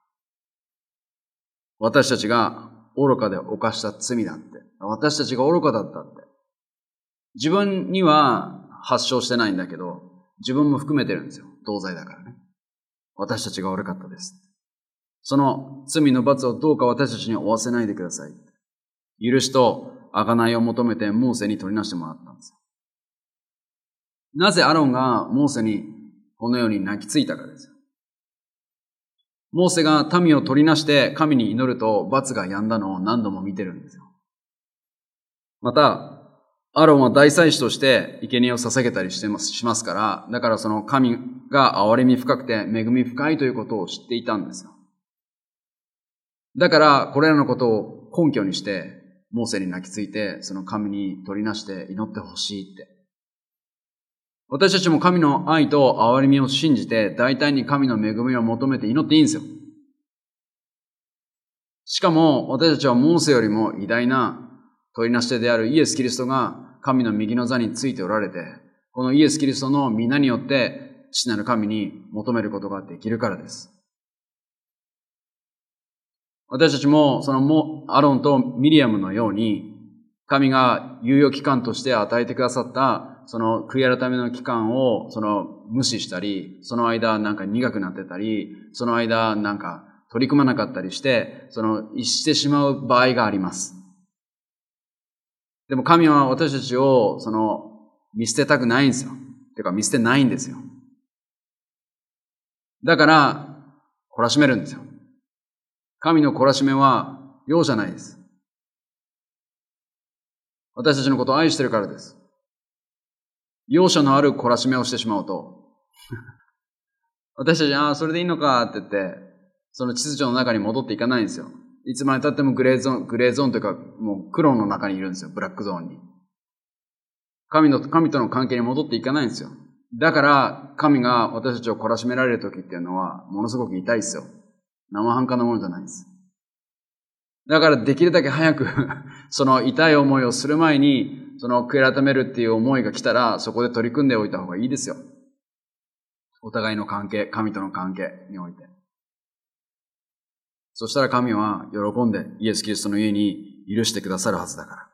私たちが愚かで犯した罪だって。私たちが愚かだったって。自分には発症してないんだけど、自分も含めてるんですよ。同罪だからね。私たちが悪かったです。その罪の罰をどうか私たちに負わせないでください。許しと贖いを求めてモーセに取りなしてもらったんですよ。なぜアロンがモーセにこのように泣きついたかですよ。モーセが民を取りなして神に祈ると罰が止んだのを何度も見てるんですよ。また、 アロンは大祭司として生贄を捧げたりしますから、だからその神が憐れみ深くて恵み深いということを知っていたんですよ。だからこれらのことを根拠にして、モーセに泣きついて、その神に取りなして祈ってほしいって。私たちも神の愛と憐れみを信じて、大胆に神の恵みを求めて祈っていいんですよ。しかも、私たちはモーセよりも偉大な取りなし手であるイエス・キリストが神の右の座についておられて、このイエス・キリストの皆によって父なる神に求めることができるからです。私たちもそのアロンとミリアムのように、神が猶予期間として与えてくださったその悔い改めの期間を無視したり、その間なんか苦くなってたり、その間なんか取り組まなかったりして、逸してしまう場合があります。でも神は私たちを見捨てたくないんですよ。てか見捨てないんですよ。だから懲らしめるんですよ。神の懲らしめは容赦ないです。私たちのことを愛してるからです。容赦のある懲らしめをしてしまうと私たち、それでいいのかって言って、その秩序の中に戻っていかないんですよ。いつまで経ってもグレーゾーンというか、もう黒の中にいるんですよ。ブラックゾーンに。神との関係に戻っていかないんですよ。だから、神が私たちを懲らしめられる時っていうのは、ものすごく痛いですよ。生半可なものじゃないんです。だからできるだけ早くその痛い思いをする前に、悔い改めるっていう思いが来たら、そこで取り組んでおいた方がいいですよ。お互いの関係、神との関係において。そしたら神は喜んでイエス・キリストの家に許してくださるはずだから。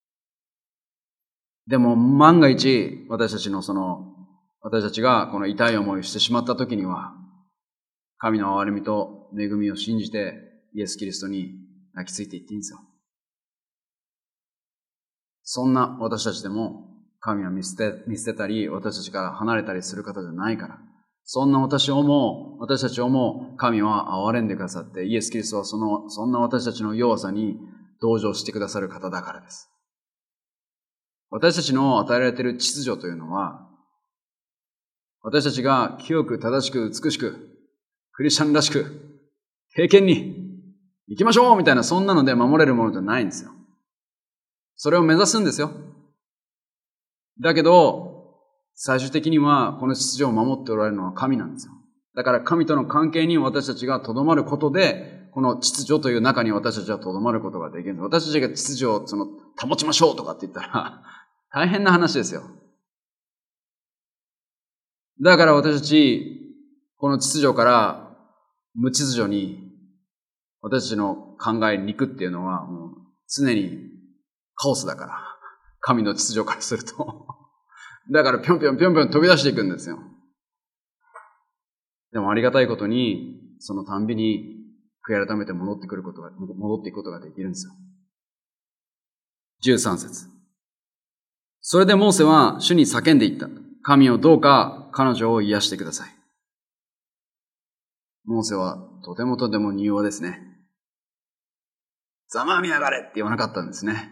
でも万が一、私たちがこの痛い思いをしてしまった時には、神の憐れみと恵みを信じてイエス・キリストに泣きついていっていいんですよ。そんな私たちでも神は見捨てたり、私たちから離れたりする方じゃないから。そんな私たちをも神は憐れんでくださって、イエス・キリストはそんな私たちの弱さに同情してくださる方だからです。私たちの与えられている秩序というのは、私たちが清く正しく美しく、クリスチャンらしく、敬虔に行きましょうみたいな、そんなので守れるものじゃないんですよ。それを目指すんですよ。だけど、最終的にはこの秩序を守っておられるのは神なんですよ。だから神との関係に私たちが留まることで、この秩序という中に私たちは留まることができるんです。私たちが秩序を保ちましょうとかって言ったら、大変な話ですよ。だから私たち、この秩序から無秩序に、私たちの考えに行くっていうのは、もう常にカオスだから。神の秩序からすると。だからぴょんぴょん飛び出していくんですよ。でもありがたいことに、そのたんびに悔い改めて戻っていくことができるんですよ。13節。それでモーセは主に叫んでいった。神をどうか彼女を癒してください。モーセはとても柔和ですね。ざまあみやがれって言わなかったんですね。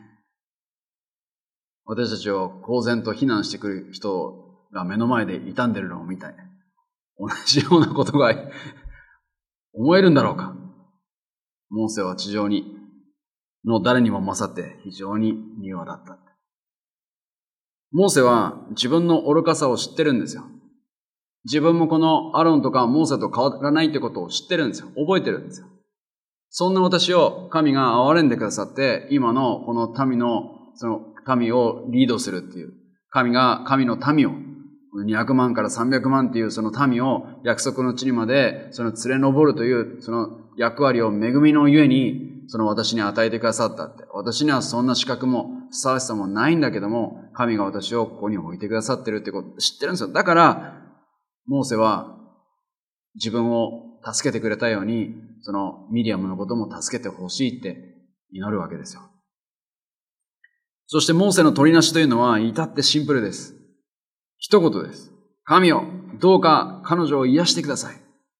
私たちを公然と非難してくる人が目の前で傷んでるのを見たい。同じようなことが思えるんだろうか。モーセは地上の誰にも勝って非常に柔和だった。モーセは自分の愚かさを知ってるんですよ。自分もこのアロンとかモーセと変わらないってことを知ってるんですよ。覚えてるんですよ。そんな私を神が憐れんでくださって、今のこの民をリードするっていう。神の民を、200万から300万っていうその民を約束の地にまで連れ上るというその役割を恵みのゆえに私に与えてくださったって。私にはそんな資格もふさわしさもないんだけども、神が私をここに置いてくださってるってことを知ってるんですよ。だから、モーセは自分を助けてくれたように、ミリアムのことも助けてほしいって祈るわけですよ。そしてモーセの取りなしというのは至ってシンプルです。一言です。神よ、どうか彼女を癒してください。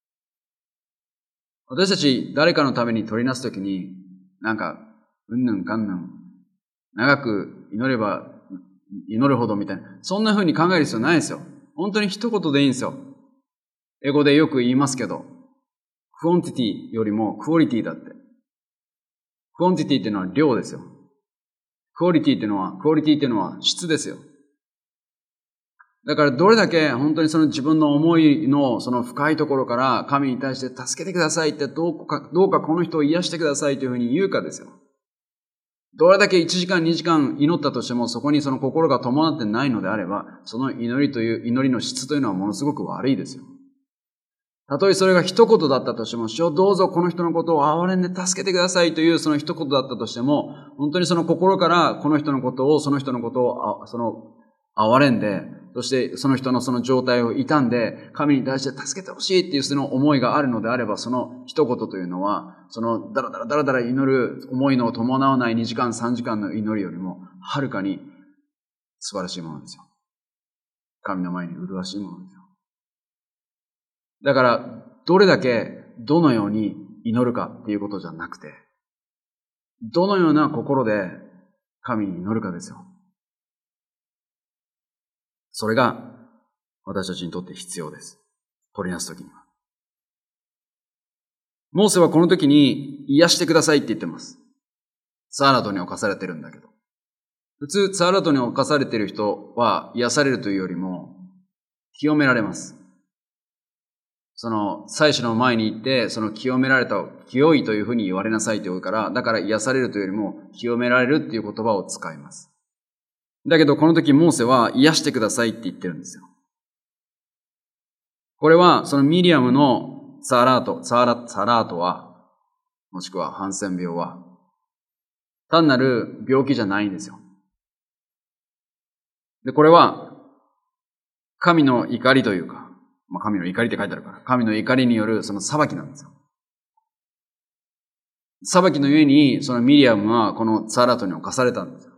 私たち誰かのために取りなすときに、うんぬんかんぬん、長く祈れば祈るほどみたいな。そんな風に考える必要ないですよ。本当に一言でいいんですよ。英語でよく言いますけど、クオンティティよりもクオリティだって。クオンティティっていうのは量ですよ。クオリティっていうのは質ですよ。だからどれだけ本当にその自分の思いのその深いところから神に対して助けてくださいってどうかこの人を癒してくださいというふうに言うかですよ。どれだけ1時間2時間祈ったとしてもそこにその心が伴ってないのであれば、その祈りの質というのはものすごく悪いですよ。たとえそれが一言だったとしても、主よどうぞこの人のことを憐れんで助けてくださいというその一言だったとしても、本当にその心からこの人のことを憐れんで、そしてその人のその状態を傷んで、神に対して助けてほしいっていうその思いがあるのであれば、その一言というのは、そのだらだら祈る思いの伴わない2時間3時間の祈りよりも、はるかに素晴らしいものですよ。神の前に麗しいものですよ。だから、どれだけ、どのように祈るかっていうことじゃなくて、どのような心で神に祈るかですよ。それが私たちにとって必要です。取りなすときには。モーセはこの時に癒してくださいって言ってます。ツアーラトに侵されてるんだけど。普通、ツアーラトに侵されている人は癒されるというよりも、清められます。その、祭司の前に行って、その清められた、清いというふうに言われなさいと言うから、だから癒されるというよりも、清められるっていう言葉を使います。だけど、この時、モーセは癒してくださいって言ってるんですよ。これは、そのミリアムのツァラートは、もしくはハンセン病は、単なる病気じゃないんですよ。で、これは、神の怒りというか、神の怒りって書いてあるから、神の怒りによるその裁きなんですよ。裁きのゆえに、そのミリアムはこのツァラートに侵されたんですよ。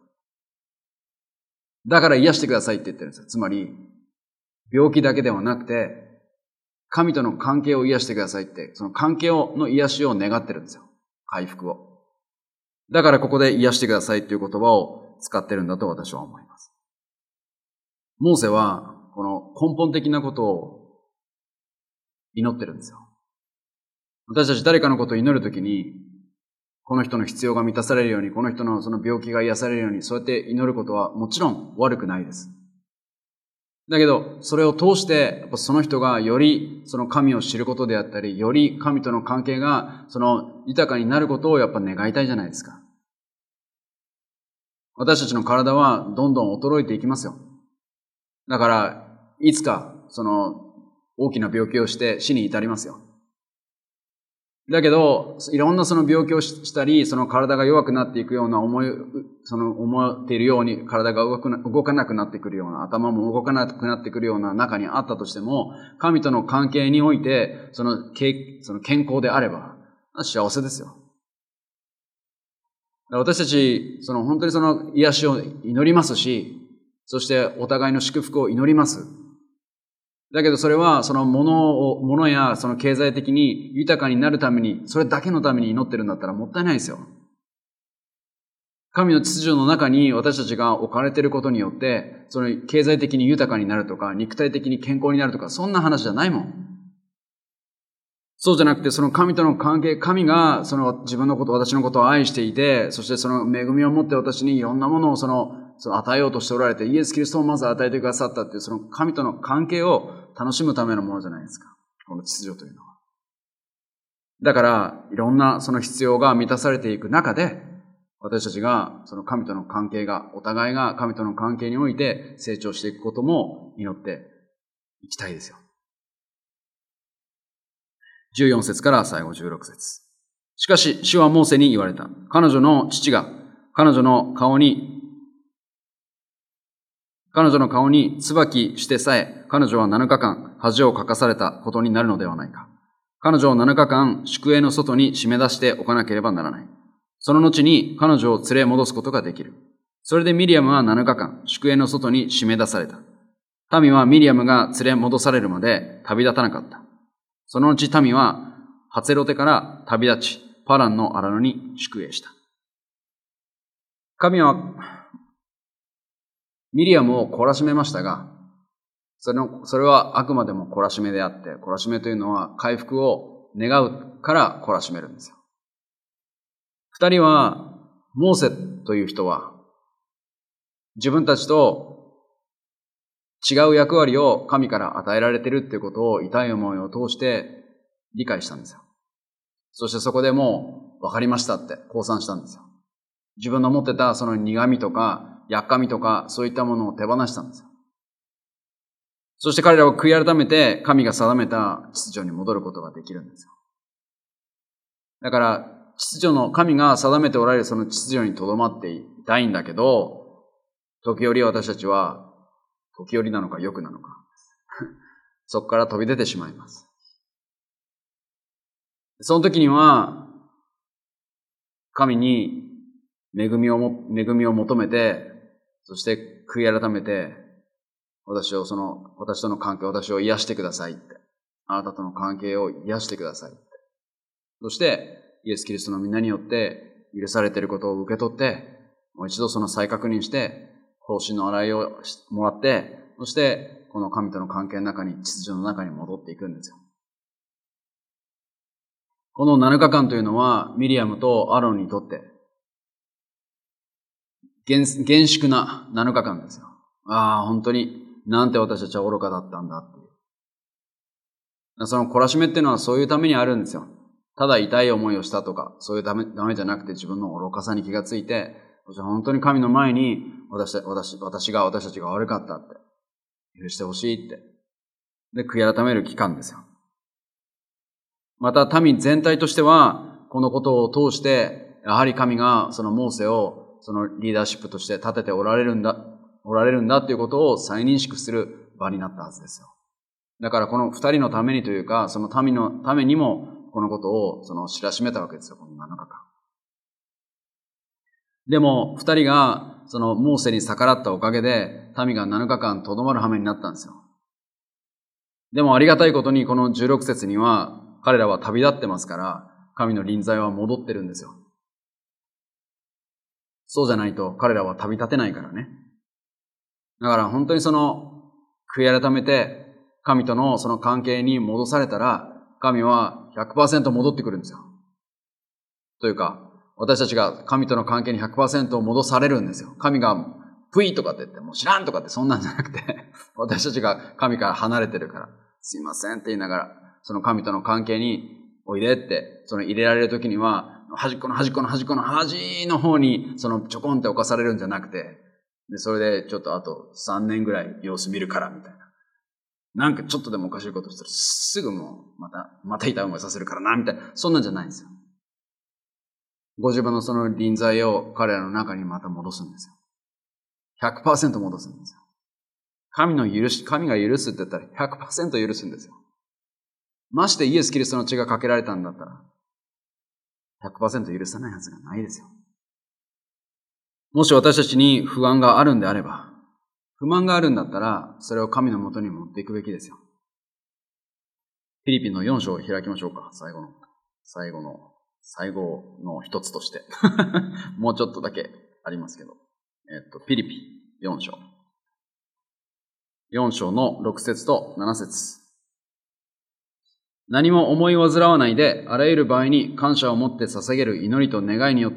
だから癒してくださいって言ってるんですよ。つまり、病気だけではなくて、神との関係を癒してくださいって、その関係の癒しを願ってるんですよ。回復を。だからここで癒してくださいっていう言葉を使ってるんだと私は思います。モーセは、この根本的なことを祈ってるんですよ。私たち誰かのことを祈るときに、この人の必要が満たされるように、この人のその病気が癒されるように、そうやって祈ることはもちろん悪くないです。だけど、それを通して、やっぱその人がよりその神を知ることであったり、より神との関係がその豊かになることをやっぱ願いたいじゃないですか。私たちの体はどんどん衰えていきますよ。だから、いつかその大きな病気をして死に至りますよ。だけど、いろんなその病気をしたり、その体が弱くなっていくような思っているように体が動かなくなってくるような、頭も動かなくなってくるような中にあったとしても、神との関係において、その健康であれば、幸せですよ。私たち、本当にその癒しを祈りますし、そしてお互いの祝福を祈ります。だけどそれはその物やその経済的に豊かになるために、それだけのために祈ってるんだったらもったいないですよ。神の秩序の中に私たちが置かれていることによって、その経済的に豊かになるとか、肉体的に健康になるとか、そんな話じゃないもん。そうじゃなくて、その神との関係、神がその自分のこと、私のことを愛していて、そしてその恵みを持って私にいろんなものをその与えようとしておられて、イエス・キリストをまず与えてくださったっていう、その神との関係を楽しむためのものじゃないですか。この秩序というのは。だから、いろんなその必要が満たされていく中で、私たちがその神との関係が、お互いが神との関係において成長していくことも祈っていきたいですよ。14節から最後16節。しかし、主はモーセに言われた。彼女の父が彼女の顔に椿してさえ、彼女は7日間恥をかかされたことになるのではないか。彼女を7日間宿営の外に締め出しておかなければならない。その後に彼女を連れ戻すことができる。それでミリアムは7日間宿営の外に締め出された。民はミリアムが連れ戻されるまで旅立たなかった。そのうち民はハツェロテから旅立ち、パランの荒野に宿営した。神はミリアムを懲らしめましたが、それはあくまでも懲らしめであって、懲らしめというのは回復を願うから懲らしめるんですよ。二人は、モーセという人は、自分たちと違う役割を神から与えられているっていうことを痛い思いを通して理解したんですよ。そしてそこでもう分かりましたって降参したんですよ。自分の持ってたその苦味とか、やっかみとか、そういったものを手放したんですよ。そして彼らは悔い改めて神が定めた秩序に戻ることができるんですよ。だから、秩序の神が定めておられるその秩序にとどまっていたいんだけど、時折私たちは、時折なのか欲なのか、そこから飛び出てしまいます。その時には、神に恵みを求めて、そして悔い改めて、私との関係、私を癒してくださいって。あなたとの関係を癒してくださいって。そして、イエス・キリストの皆によって許されていることを受け取って、もう一度その再確認して、方針の洗いをもらって、そして、この神との関係の中に、秩序の中に戻っていくんですよ。この7日間というのは、ミリアムとアロンにとって、厳粛な7日間ですよ。ああ、本当に、なんて私たちは愚かだったんだっていう。その懲らしめっていうのはそういうためにあるんですよ。ただ痛い思いをしたとか、そういうダメじゃなくて自分の愚かさに気がついて、本当に神の前に私たちが悪かったって。許してほしいって。で、悔い改める期間ですよ。また民全体としては、このことを通して、やはり神がそのモーセをそのリーダーシップとして立てておられるんだということを再認識する場になったはずですよ。だからこの二人のためにというか、その民のためにもこのことを知らしめたわけですよ、この7日間。でも、二人がそのモーセに逆らったおかげで、民が7日間とどまる羽目になったんですよ。でもありがたいことにこの16節には、彼らは旅立ってますから、神の臨在は戻ってるんですよ。そうじゃないと彼らは旅立てないからね。だから本当に悔い改めて、神とのその関係に戻されたら、神は 100% 戻ってくるんですよ。というか、私たちが神との関係に 100% 戻されるんですよ。神がプイとかって言っても知らんとかってそんなんじゃなくて、私たちが神から離れてるから、すいませんって言いながら、その神との関係においでって、入れられるときには、端っこの端の方に、ちょこんって置かされるんじゃなくて、で、それでちょっとあと3年ぐらい様子見るからみたいな。なんかちょっとでもおかしいことしたらすぐもうまた痛い思いさせるからなみたいな。そんなんじゃないんですよ。ご自分のその臨在を彼らの中にまた戻すんですよ。100% 戻すんですよ。神が許すって言ったら 100% 許すんですよ。ましてイエス・キリストの血がかけられたんだったら 100% 許さないはずがないですよ。もし私たちに不安があるんであれば、不満があるんだったら、それを神のもとに持っていくべきですよ。フィリピンの4章を開きましょうか。最後の一つとして。もうちょっとだけありますけど。フィリピン4章。4章の6節と7節。何も思い煩わないで、あらゆる場合に感謝を持って捧げる祈りと願いによって、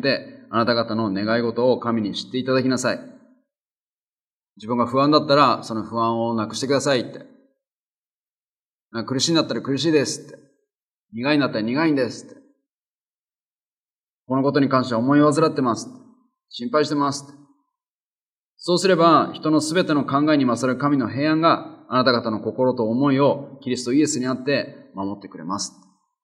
あなた方の願い事を神に知っていただきなさい。自分が不安だったら、その不安をなくしてくださいって。苦しいんだったら苦しいですって。苦いんだったら苦いんですって。このことに関しては思い煩ってます。心配してます。そうすれば、人のすべての考えに勝る神の平安が、あなた方の心と思いをキリストイエスにあって守ってくれます。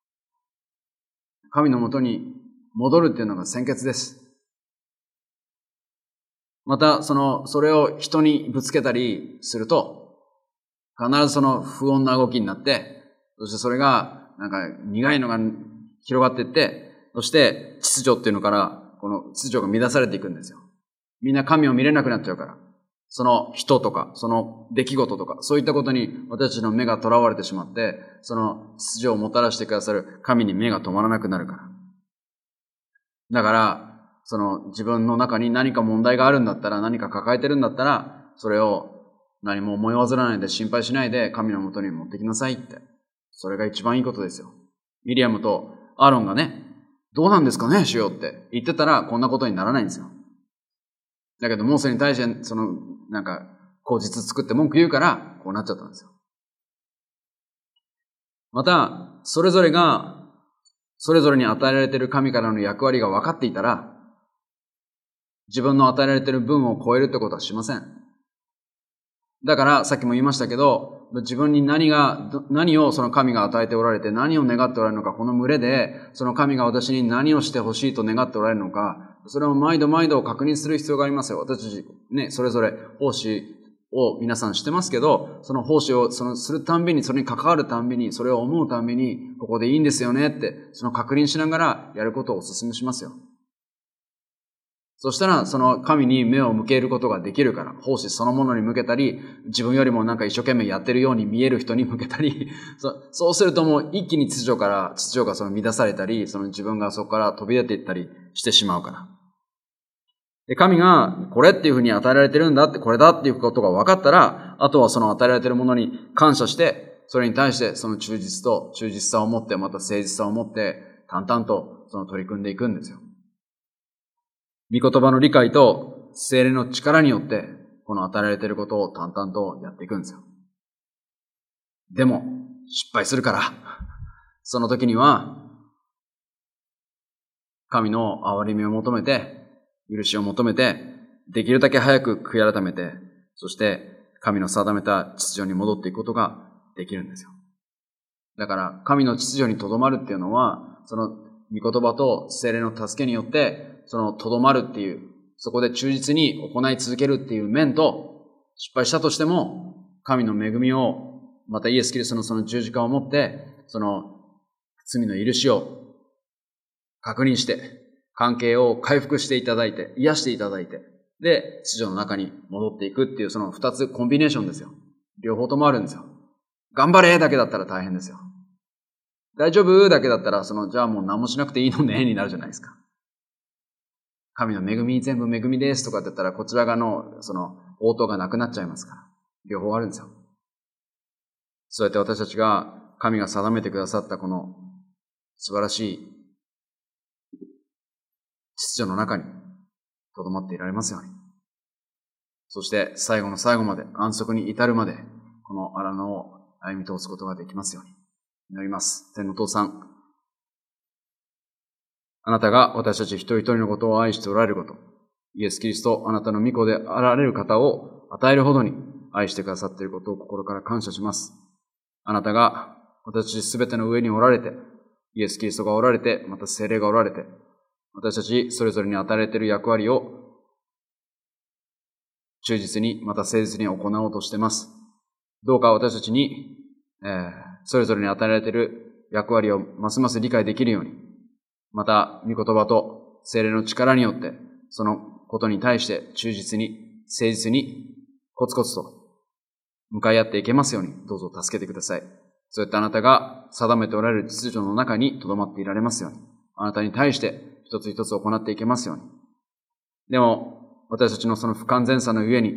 神のもとに戻るっていうのが先決です。また、それを人にぶつけたりすると、必ずその不穏な動きになって、そしてそれが、苦いのが広がっていって、そして秩序っていうのから、この秩序が乱されていくんですよ。みんな神を見れなくなっちゃうから。その人とか、その出来事とか、そういったことに私たちの目が囚われてしまって、その秩序をもたらしてくださる神に目が止まらなくなるから。だから、自分の中に何か問題があるんだったら、何か抱えてるんだったら、 それを何も思い煩わないで心配しないで神のもとに持ってきなさいって。それが一番いいことですよ。ミリアムとアーロンがね、どうなんですかね、主よって言ってたらこんなことにならないんですよ。だけどモーセに対して、口実作って文句言うから、こうなっちゃったんですよ。また、それぞれに与えられている神からの役割が分かっていたら、自分の与えられている分を超えるってことはしません。だから、さっきも言いましたけど、自分に何をその神が与えておられて、何を願っておられるのか、この群れで、その神が私に何をしてほしいと願っておられるのか、それを毎度毎度確認する必要がありますよ。私たち、ね、それぞれ奉仕を皆さんしてますけど、その奉仕をするたんびに、それに関わるたんびに、それを思うたんびに、ここでいいんですよねって、その確認しながらやることをお勧めしますよ。そしたら、その神に目を向けることができるから、奉仕そのものに向けたり、自分よりも一生懸命やってるように見える人に向けたり、そうするともう一気に秩序が乱されたり、自分がそこから飛び出ていったりしてしまうから。で、神がこれっていうふうに与えられてるんだって、これだっていうことが分かったら、あとはその与えられてるものに感謝して、それに対してその忠実さを持って、また誠実さを持って、淡々と取り組んでいくんですよ。御言葉の理解と聖霊の力によって、この与えられていることを淡々とやっていくんですよ。でも、失敗するから、その時には、神の憐れみを求めて、許しを求めて、できるだけ早く悔い改めて、そして神の定めた秩序に戻っていくことができるんですよ。だから、神の秩序にとどまるっていうのは、その御言葉と聖霊の助けによって、とどまるっていう、そこで忠実に行い続けるっていう面と、失敗したとしても、神の恵みを、またイエス・キリストのその十字架を持って、罪の許しを確認して、関係を回復していただいて、癒していただいて、で、秩序の中に戻っていくっていう、その二つコンビネーションですよ。両方ともあるんですよ。頑張れだけだったら大変ですよ。大丈夫だけだったら、じゃあもう何もしなくていいのね、になるじゃないですか。神の恵み、全部恵みですとかって言ったら、こちら側の、応答がなくなっちゃいますから。両方あるんですよ。そうやって私たちが、神が定めてくださったこの素晴らしい秩序の中に留まっていられますように。そして最後の最後まで、安息に至るまで、この荒野を歩み通すことができますように。祈ります。天の父さん、あなたが私たち一人一人のことを愛しておられること、イエス・キリスト、あなたの御子であられる方を与えるほどに愛してくださっていることを心から感謝します。あなたが私たちすべての上におられて、イエス・キリストがおられて、また聖霊がおられて、私たちそれぞれに与えられている役割を忠実に、また誠実に行おうとしています。どうか私たちに、それぞれに与えられている役割をますます理解できるように、また、御言葉と聖霊の力によって、そのことに対して忠実に、誠実に、コツコツと向かい合っていけますように、どうぞ助けてください。そうやってあなたが定めておられる秩序の中に留まっていられますように、あなたに対して一つ一つ行っていけますように。でも、私たちのその不完全さのゆえに、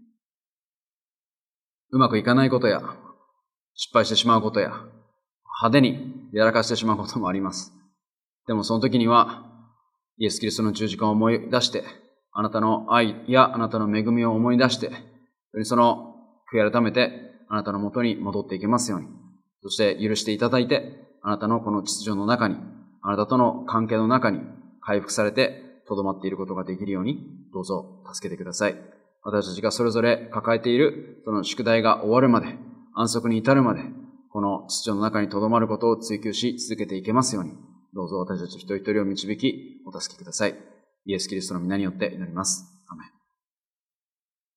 うまくいかないことや、失敗してしまうことや、派手にやらかしてしまうこともあります。でもその時には、イエス・キリストの十字架を思い出して、あなたの愛やあなたの恵みを思い出して、その悔い改めてあなたのもとに戻っていけますように。そして許していただいて、あなたのこの秩序の中に、あなたとの関係の中に回復されて留まっていることができるように、どうぞ助けてください。私たちがそれぞれ抱えているその宿題が終わるまで、安息に至るまで、この秩序の中に留まることを追求し続けていけますように。どうぞ私たち一人一人を導き、お助けください。イエス・キリストの皆によって祈ります。